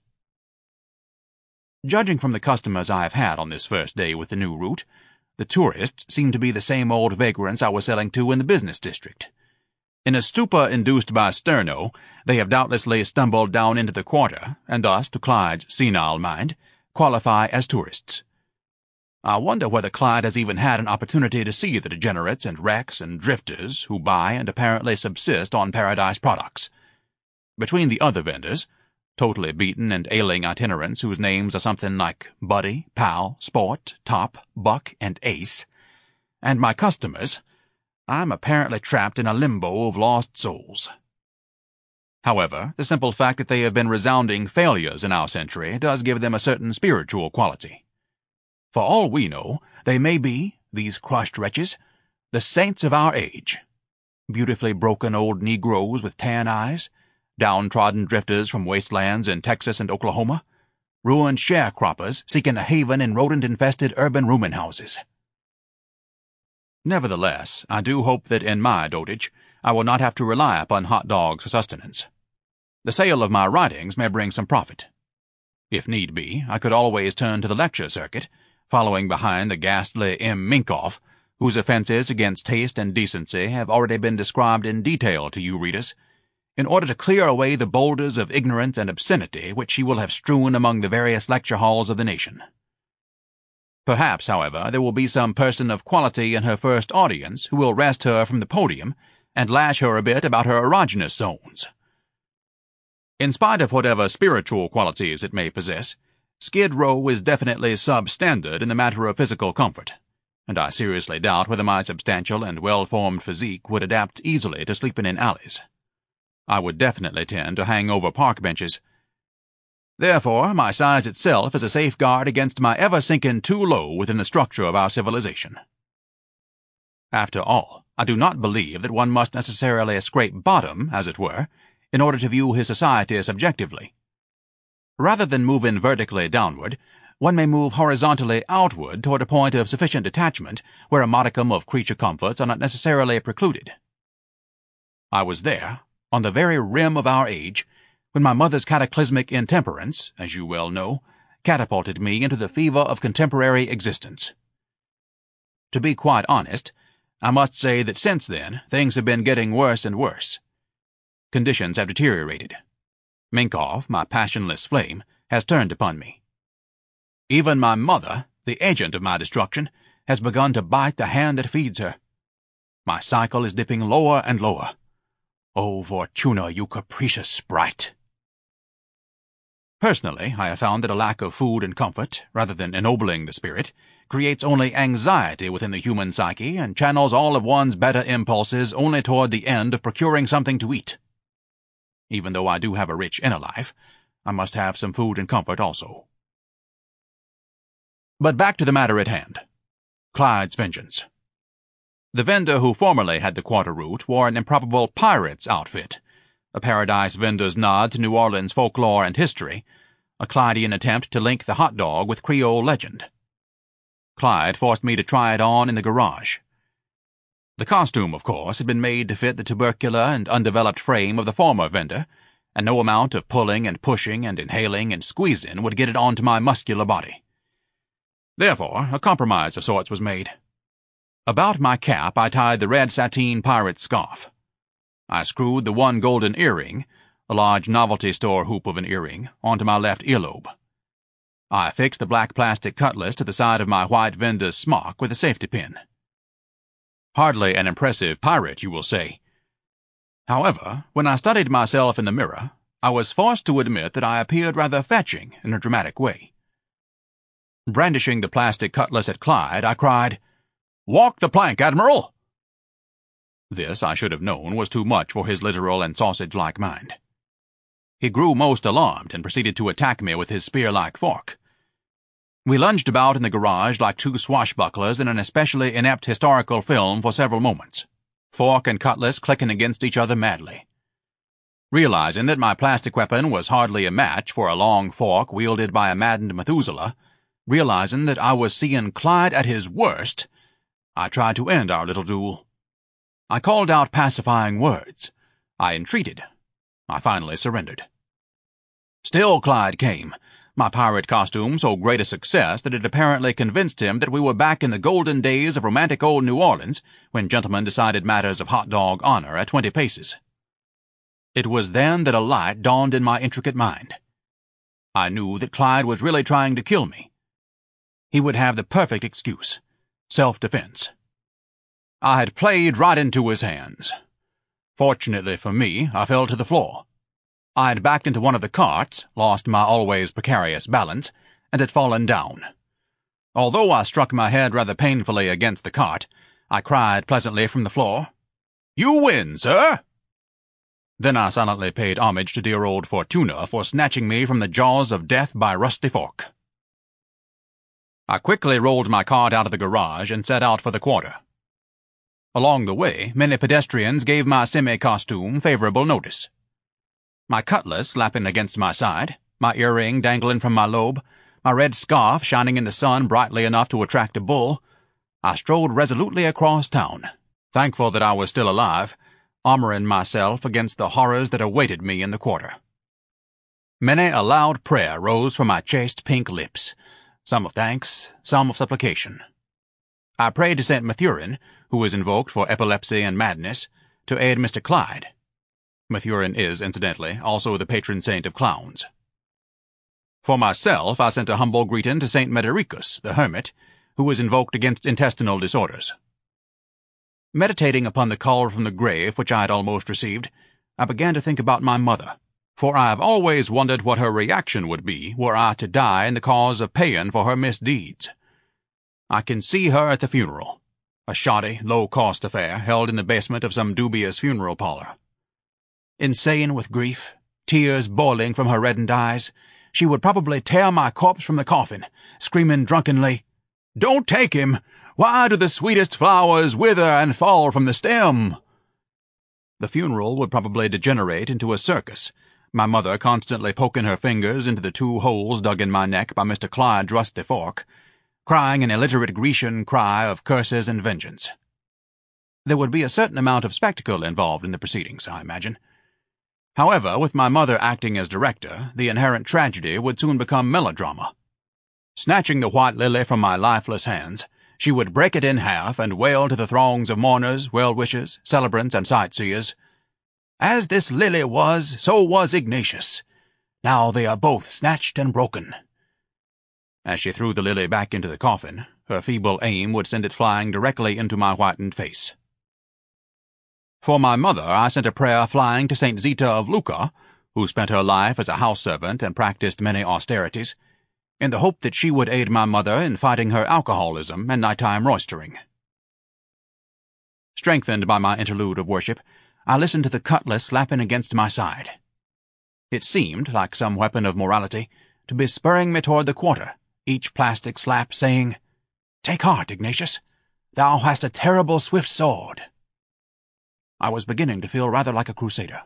Judging from the customers I have had on this first day with the new route, the tourists seem to be the same old vagrants I was selling to in the business district. In a stupor induced by sterno, they have doubtlessly stumbled down into the Quarter, and thus, to Clyde's senile mind, qualify as tourists. I wonder whether Clyde has even had an opportunity to see the degenerates and wrecks and drifters who buy and apparently subsist on Paradise products. Between the other vendors, totally beaten and ailing itinerants whose names are something like Buddy, Pal, Sport, Top, Buck, and Ace, and my customers, I'm apparently trapped in a limbo of lost souls. However, the simple fact that they have been resounding failures in our century does give them a certain spiritual quality. For all we know, they may be, these crushed wretches, the saints of our age, beautifully broken old Negroes with tan eyes, downtrodden drifters from wastelands in Texas and Oklahoma, ruined sharecroppers seeking a haven in rodent-infested urban rooming houses. Nevertheless, I do hope that in my dotage I will not have to rely upon hot dogs for sustenance. The sale of my writings may bring some profit. If need be, I could always turn to the lecture circuit, following behind the ghastly M. Minkoff, whose offenses against taste and decency have already been described in detail to you readers, in order to clear away the boulders of ignorance and obscenity which she will have strewn among the various lecture halls of the nation. Perhaps, however, there will be some person of quality in her first audience who will wrest her from the podium and lash her a bit about her erogenous zones. In spite of whatever spiritual qualities it may possess, Skid Row is definitely substandard in the matter of physical comfort, and I seriously doubt whether my substantial and well-formed physique would adapt easily to sleeping in alleys. I would definitely tend to hang over park benches. Therefore, my size itself is a safeguard against my ever sinking too low within the structure of our civilization. After all, I do not believe that one must necessarily scrape bottom, as it were, in order to view his society subjectively. Rather than moving vertically downward, one may move horizontally outward toward a point of sufficient detachment where a modicum of creature comforts are not necessarily precluded. I was there, on the very rim of our age, when my mother's cataclysmic intemperance, as you well know, catapulted me into the fever of contemporary existence. To be quite honest, I must say that since then things have been getting worse and worse. Conditions have deteriorated. Minkoff, my passionless flame, has turned upon me. Even my mother, the agent of my destruction, has begun to bite the hand that feeds her. My cycle is dipping lower and lower. Oh, Fortuna, you capricious sprite! Personally, I have found that a lack of food and comfort, rather than ennobling the spirit, creates only anxiety within the human psyche and channels all of one's better impulses only toward the end of procuring something to eat. Even though I do have a rich inner life, I must have some food and comfort also. But back to the matter at hand. Clyde's vengeance. The vendor who formerly had the quarter route wore an improbable pirate's outfit, a Paradise vendor's nod to New Orleans folklore and history, a Clydean attempt to link the hot dog with Creole legend. Clyde forced me to try it on in the garage. The costume, of course, had been made to fit the tubercular and undeveloped frame of the former vendor, and no amount of pulling and pushing and inhaling and squeezing would get it onto my muscular body. Therefore, a compromise of sorts was made. About my cap I tied the red sateen pirate scarf. I screwed the one golden earring, a large novelty store hoop of an earring, onto my left earlobe. I fixed the black plastic cutlass to the side of my white vendor's smock with a safety pin. Hardly an impressive pirate, you will say. However, when I studied myself in the mirror, I was forced to admit that I appeared rather fetching in a dramatic way. Brandishing the plastic cutlass at Clyde, I cried, "Walk the plank, Admiral!" This, I should have known, was too much for his literal and sausage-like mind. He grew most alarmed and proceeded to attack me with his spear-like fork. We lunged about in the garage like two swashbucklers in an especially inept historical film for several moments, fork and cutlass clicking against each other madly. Realizing that my plastic weapon was hardly a match for a long fork wielded by a maddened Methuselah, realizing that I was seeing Clyde at his worst, I tried to end our little duel. I called out pacifying words. I entreated. I finally surrendered. Still Clyde came, my pirate costume so great a success that it apparently convinced him that we were back in the golden days of romantic old New Orleans, when gentlemen decided matters of hot dog honor at twenty paces. It was then that a light dawned in my intricate mind. I knew that Clyde was really trying to kill me. He would have the perfect excuse, self-defense. I had played right into his hands. Fortunately for me, I fell to the floor. I had backed into one of the carts, lost my always precarious balance, and had fallen down. Although I struck my head rather painfully against the cart, I cried pleasantly from the floor, "You win, sir!" Then I silently paid homage to dear old Fortuna for snatching me from the jaws of death by rusty fork. I quickly rolled my cart out of the garage and set out for the quarter. Along the way, many pedestrians gave my semi-costume favorable notice. My cutlass slapping against my side, my earring dangling from my lobe, my red scarf shining in the sun brightly enough to attract a bull, I strode resolutely across town, thankful that I was still alive, armoring myself against the horrors that awaited me in the quarter. Many a loud prayer rose from my chaste pink lips, some of thanks, some of supplication. I prayed to Saint Mathurin, who was invoked for epilepsy and madness, to aid Mister Clyde. Mathurin is, incidentally, also the patron saint of clowns. For myself, I sent a humble greeting to Saint Medoricus, the hermit, who was invoked against intestinal disorders. Meditating upon the call from the grave which I had almost received, I began to think about my mother, for I have always wondered what her reaction would be were I to die in the cause of paying for her misdeeds. I can see her at the funeral, a shoddy, low-cost affair held in the basement of some dubious funeral parlor. Insane with grief, tears boiling from her reddened eyes, she would probably tear my corpse from the coffin, screaming drunkenly, "Don't take him! Why do the sweetest flowers wither and fall from the stem?" The funeral would probably degenerate into a circus, my mother constantly poking her fingers into the two holes dug in my neck by Mister Clyde's rusty fork, crying an illiterate Grecian cry of curses and vengeance. There would be a certain amount of spectacle involved in the proceedings, I imagine. However, with my mother acting as director, the inherent tragedy would soon become melodrama. Snatching the white lily from my lifeless hands, she would break it in half and wail to the throngs of mourners, well-wishers, celebrants, and sightseers, "As this lily was, so was Ignatius. Now they are both snatched and broken." As she threw the lily back into the coffin, her feeble aim would send it flying directly into my whitened face. For my mother, I sent a prayer flying to Saint Zita of Lucca, who spent her life as a house servant and practiced many austerities, in the hope that she would aid my mother in fighting her alcoholism and nighttime roistering. Strengthened by my interlude of worship, I listened to the cutlass slapping against my side. It seemed, like some weapon of morality, to be spurring me toward the quarter, each plastic slap saying, "Take heart, Ignatius. Thou hast a terrible swift sword." I was beginning to feel rather like a crusader.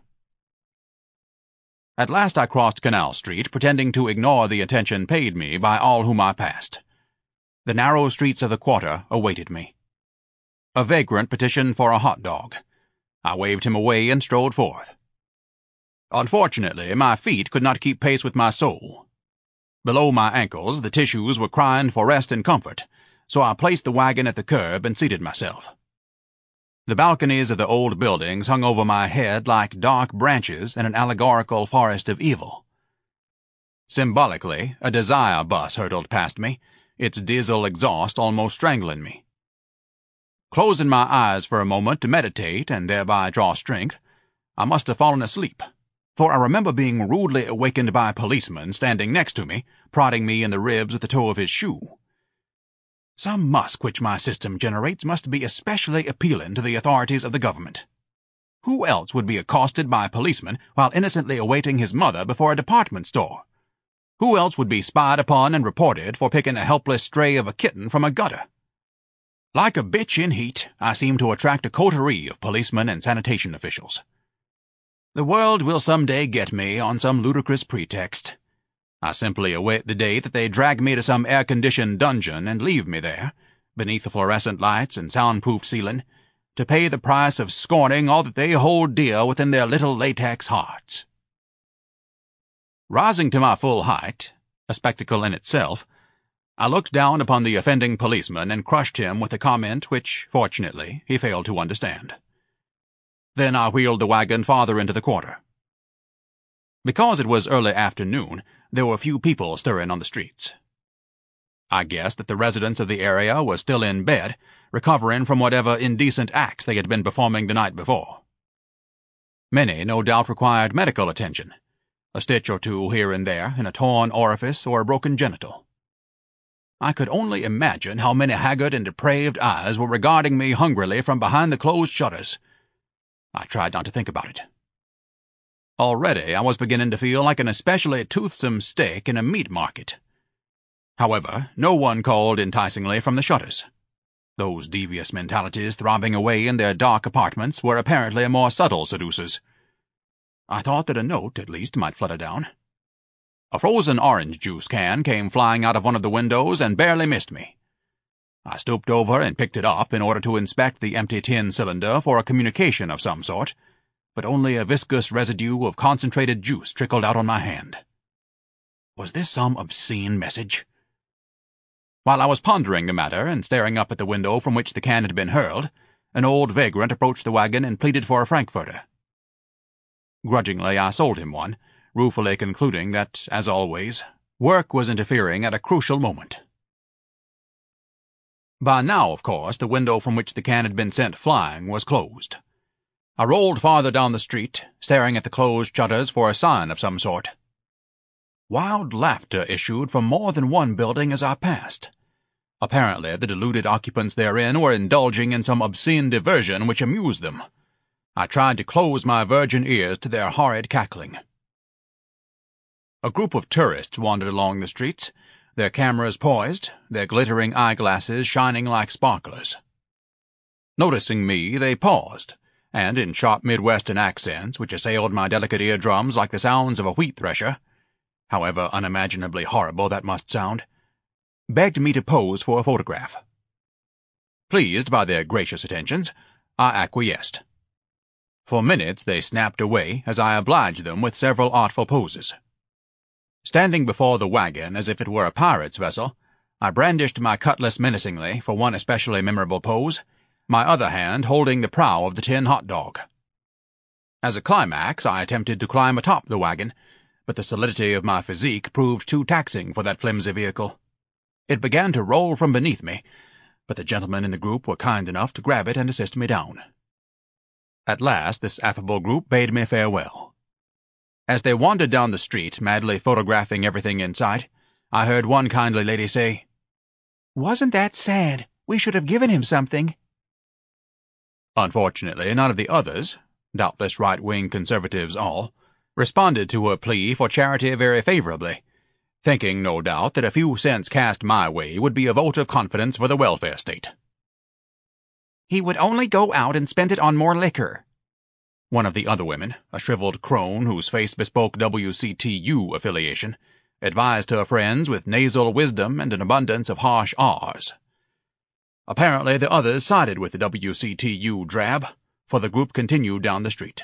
At last I crossed Canal Street, pretending to ignore the attention paid me by all whom I passed. The narrow streets of the quarter awaited me. A vagrant petitioned for a hot dog. I waved him away and strode forth. Unfortunately, my feet could not keep pace with my soul. Below my ankles, the tissues were crying for rest and comfort, so I placed the wagon at the curb and seated myself. The balconies of the old buildings hung over my head like dark branches in an allegorical forest of evil. Symbolically, a Desire bus hurtled past me, its diesel exhaust almost strangling me. Closing my eyes for a moment to meditate and thereby draw strength, I must have fallen asleep, for I remember being rudely awakened by a policeman standing next to me, prodding me in the ribs with the toe of his shoe. Some musk which my system generates must be especially appealing to the authorities of the government. Who else would be accosted by a policeman while innocently awaiting his mother before a department store? Who else would be spied upon and reported for picking a helpless stray of a kitten from a gutter? Like a bitch in heat, I seem to attract a coterie of policemen and sanitation officials. The world will some day get me on some ludicrous pretext. I simply await the day that they drag me to some air-conditioned dungeon and leave me there, beneath the fluorescent lights and soundproof ceiling, to pay the price of scorning all that they hold dear within their little latex hearts. Rising to my full height, a spectacle in itself, I looked down upon the offending policeman and crushed him with a comment which, fortunately, he failed to understand. Then I wheeled the wagon farther into the quarter. Because it was early afternoon, there were few people stirring on the streets. I guessed that the residents of the area were still in bed, recovering from whatever indecent acts they had been performing the night before. Many no doubt required medical attention, a stitch or two here and there in a torn orifice or a broken genital. I could only imagine how many haggard and depraved eyes were regarding me hungrily from behind the closed shutters. I tried not to think about it. Already I was beginning to feel like an especially toothsome steak in a meat market. However, no one called enticingly from the shutters. Those devious mentalities throbbing away in their dark apartments were apparently more subtle seducers. I thought that a note, at least, might flutter down. A frozen orange juice can came flying out of one of the windows and barely missed me. I stooped over and picked it up in order to inspect the empty tin cylinder for a communication of some sort, but only a viscous residue of concentrated juice trickled out on my hand. Was this some obscene message? While I was pondering the matter and staring up at the window from which the can had been hurled, an old vagrant approached the wagon and pleaded for a frankfurter. Grudgingly I sold him one, ruefully concluding that, as always, work was interfering at a crucial moment. By now, of course, the window from which the can had been sent flying was closed. I rolled farther down the street, staring at the closed shutters for a sign of some sort. Wild laughter issued from more than one building as I passed. Apparently, the deluded occupants therein were indulging in some obscene diversion which amused them. I tried to close my virgin ears to their horrid cackling. A group of tourists wandered along the streets, their cameras poised, their glittering eyeglasses shining like sparklers. Noticing me, they paused, and in sharp Midwestern accents which assailed my delicate eardrums like the sounds of a wheat thresher, however unimaginably horrible that must sound, begged me to pose for a photograph. Pleased by their gracious attentions, I acquiesced. For minutes they snapped away as I obliged them with several artful poses. Standing before the wagon as if it were a pirate's vessel, I brandished my cutlass menacingly for one especially memorable pose, my other hand holding the prow of the tin hot dog. As a climax, I attempted to climb atop the wagon, but the solidity of my physique proved too taxing for that flimsy vehicle. It began to roll from beneath me, but the gentlemen in the group were kind enough to grab it and assist me down. At last this affable group bade me farewell. As they wandered down the street, madly photographing everything in sight, I heard one kindly lady say, "Wasn't that sad? We should have given him something." Unfortunately, none of the others, doubtless right-wing conservatives all, responded to her plea for charity very favorably, thinking, no doubt, that a few cents cast my way would be a vote of confidence for the welfare state. "He would only go out and spend it on more liquor." One of the other women, a shriveled crone whose face bespoke W C T U affiliation, advised her friends with nasal wisdom and an abundance of harsh R's. Apparently the others sided with the W C T U drab, for the group continued down the street.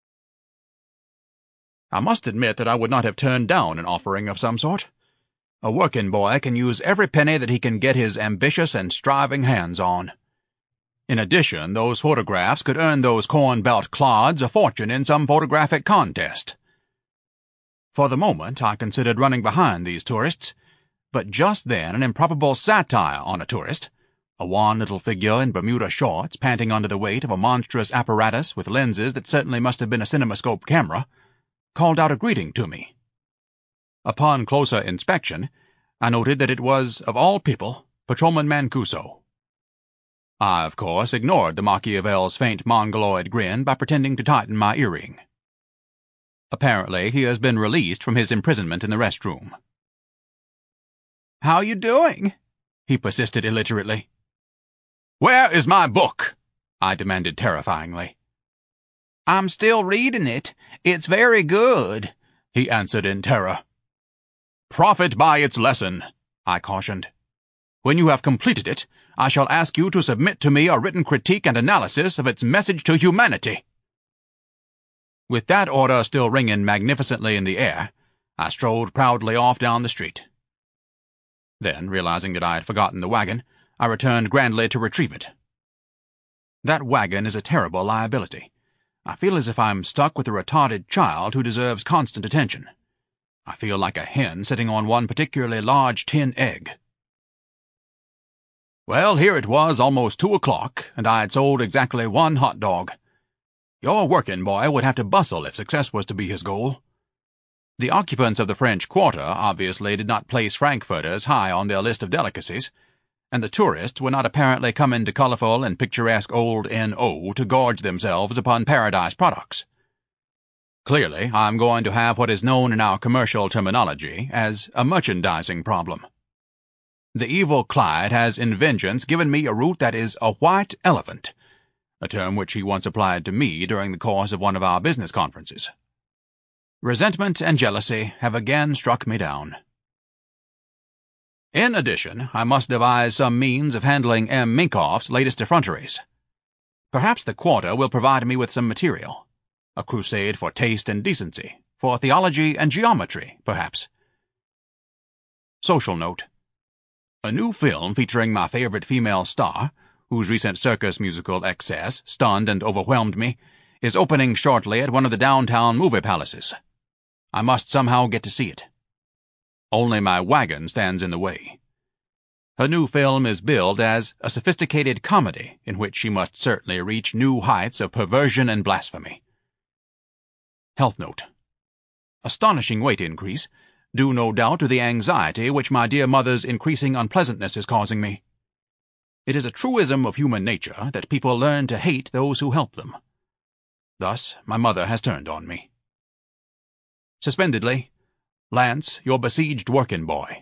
I must admit that I would not have turned down an offering of some sort. A working boy can use every penny that he can get his ambitious and striving hands on. In addition, those photographs could earn those corn belt clods a fortune in some photographic contest. For the moment, I considered running behind these tourists, but just then an improbable satire on a tourist, a wan little figure in Bermuda shorts panting under the weight of a monstrous apparatus with lenses that certainly must have been a cinemascope camera, called out a greeting to me. Upon closer inspection, I noted that it was, of all people, Patrolman Mancuso. I, of course, ignored the Machiavel's faint mongoloid grin by pretending to tighten my earring. Apparently, he has been released from his imprisonment in the restroom. "How you doing?" he persisted illiterately. "Where is my book?" I demanded terrifyingly. "I'm still reading it. It's very good," he answered in terror. "Profit by its lesson," I cautioned. "When you have completed it, I shall ask you to submit to me a written critique and analysis of its message to humanity." With that order still ringing magnificently in the air, I strode proudly off down the street. Then, realizing that I had forgotten the wagon, I returned grandly to retrieve it. That wagon is a terrible liability. I feel as if I'm stuck with a retarded child who deserves constant attention. I feel like a hen sitting on one particularly large tin egg. Well, here it was almost two o'clock, and I had sold exactly one hot dog. Your working boy would have to bustle if success was to be his goal. The occupants of the French Quarter obviously did not place frankfurters high on their list of delicacies, and the tourists were not apparently coming to colorful and picturesque old N O to gorge themselves upon paradise products. Clearly, I'm going to have what is known in our commercial terminology as a merchandising problem. The evil Clyde has in vengeance given me a root that is a white elephant, a term which he once applied to me during the course of one of our business conferences. Resentment and jealousy have again struck me down. In addition, I must devise some means of handling M. Minkoff's latest effronteries. Perhaps the Quarter will provide me with some material. A crusade for taste and decency, for theology and geometry, perhaps. Social note. A new film featuring my favorite female star, whose recent circus musical excess stunned and overwhelmed me, is opening shortly at one of the downtown movie palaces. I must somehow get to see it. Only my wagon stands in the way. Her new film is billed as a sophisticated comedy in which she must certainly reach new heights of perversion and blasphemy. Health note. Astonishing weight increase, due no doubt to the anxiety which my dear mother's increasing unpleasantness is causing me. It is a truism of human nature that people learn to hate those who help them. Thus, my mother has turned on me. Suspendedly, Lance, your besieged working boy.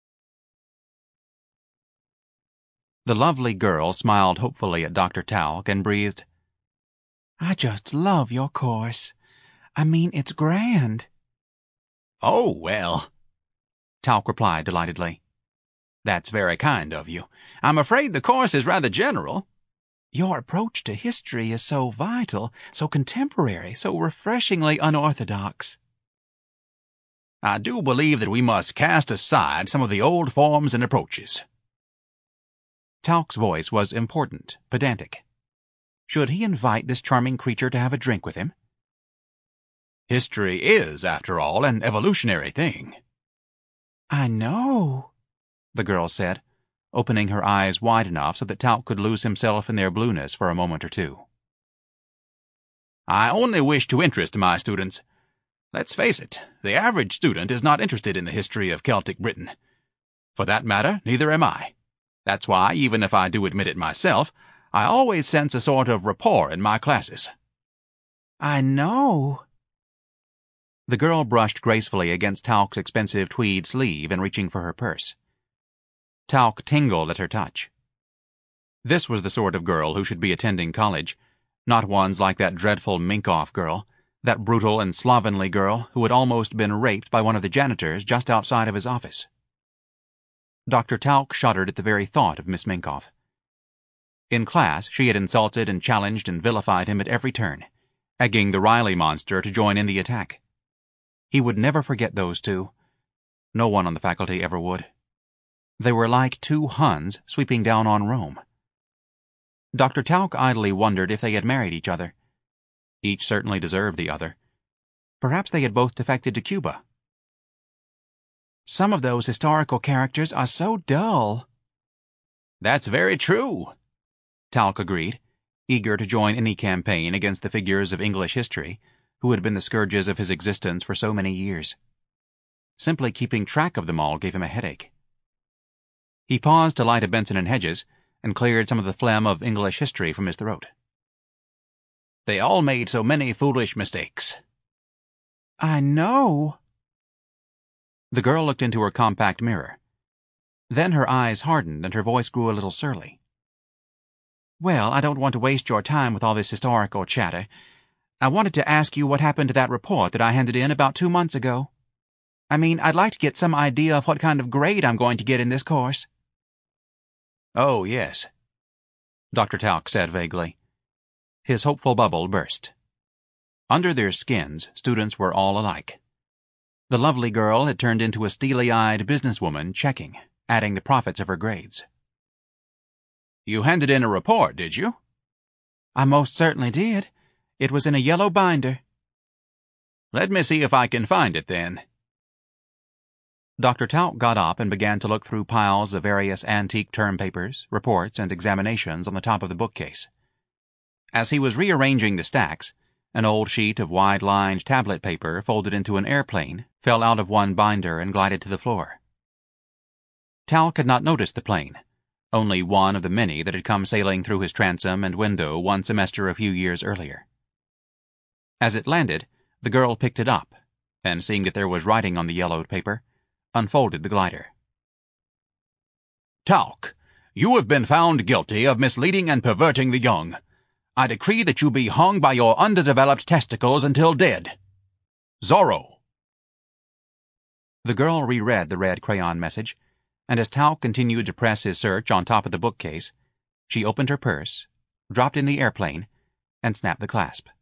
The lovely girl smiled hopefully at Doctor Talc and breathed, "I just love your course. I mean, it's grand." "Oh, well," Talc replied delightedly. "That's very kind of you. I'm afraid the course is rather general." "Your approach to history is so vital, so contemporary, so refreshingly unorthodox." "I do believe that we must cast aside some of the old forms and approaches." Talc's voice was important, pedantic. Should he invite this charming creature to have a drink with him? History is, after all, an evolutionary thing. "I know," the girl said, opening her eyes wide enough so that Talc could lose himself in their blueness for a moment or two. "I only wish to interest my students. Let's face it, the average student is not interested in the history of Celtic Britain. For that matter, neither am I. That's why, even if I do admit it myself, I always sense a sort of rapport in my classes. I know. The girl brushed gracefully against Talc's expensive tweed sleeve in reaching for her purse. Talc tingled at her touch. This was the sort of girl who should be attending college, not ones like that dreadful Minkoff girl, that brutal and slovenly girl who had almost been raped by one of the janitors just outside of his office. Doctor Talc shuddered at the very thought of Miss Minkoff. In class, she had insulted and challenged and vilified him at every turn, egging the Riley monster to join in the attack. He would never forget those two. No one on the faculty ever would. They were like two Huns sweeping down on Rome. Doctor Talc idly wondered if they had married each other. Each certainly deserved the other. Perhaps they had both defected to Cuba. Some of those historical characters are so dull. That's very true, Talc agreed, eager to join any campaign against the figures of English history who had been the scourges of his existence for so many years. Simply keeping track of them all gave him a headache. He paused to light a Benson and Hedges and cleared some of the phlegm of English history from his throat. They all made so many foolish mistakes. I know. The girl looked into her compact mirror. Then her eyes hardened and her voice grew a little surly. Well, I don't want to waste your time with all this historical chatter. I wanted to ask you what happened to that report that I handed in about two months ago. I mean, I'd like to get some idea of what kind of grade I'm going to get in this course. Oh, yes, Doctor Talc said vaguely. His hopeful bubble burst. Under their skins, students were all alike. The lovely girl had turned into a steely-eyed businesswoman checking, adding the profits of her grades. You handed in a report, did you? I most certainly did. It was in a yellow binder. Let me see if I can find it, then. Doctor Talc got up and began to look through piles of various antique term papers, reports, and examinations on the top of the bookcase. As he was rearranging the stacks, an old sheet of wide-lined tablet paper folded into an airplane fell out of one binder and glided to the floor. Talc had not noticed the plane, only one of the many that had come sailing through his transom and window one semester a few years earlier. As it landed, the girl picked it up, and seeing that there was writing on the yellowed paper, unfolded the glider. Talc, you have been found guilty of misleading and perverting the young. I decree that you be hung by your underdeveloped testicles until dead. Zorro. The girl reread the red crayon message, and as Talc continued to press his search on top of the bookcase, she opened her purse, dropped in the airplane, and snapped the clasp.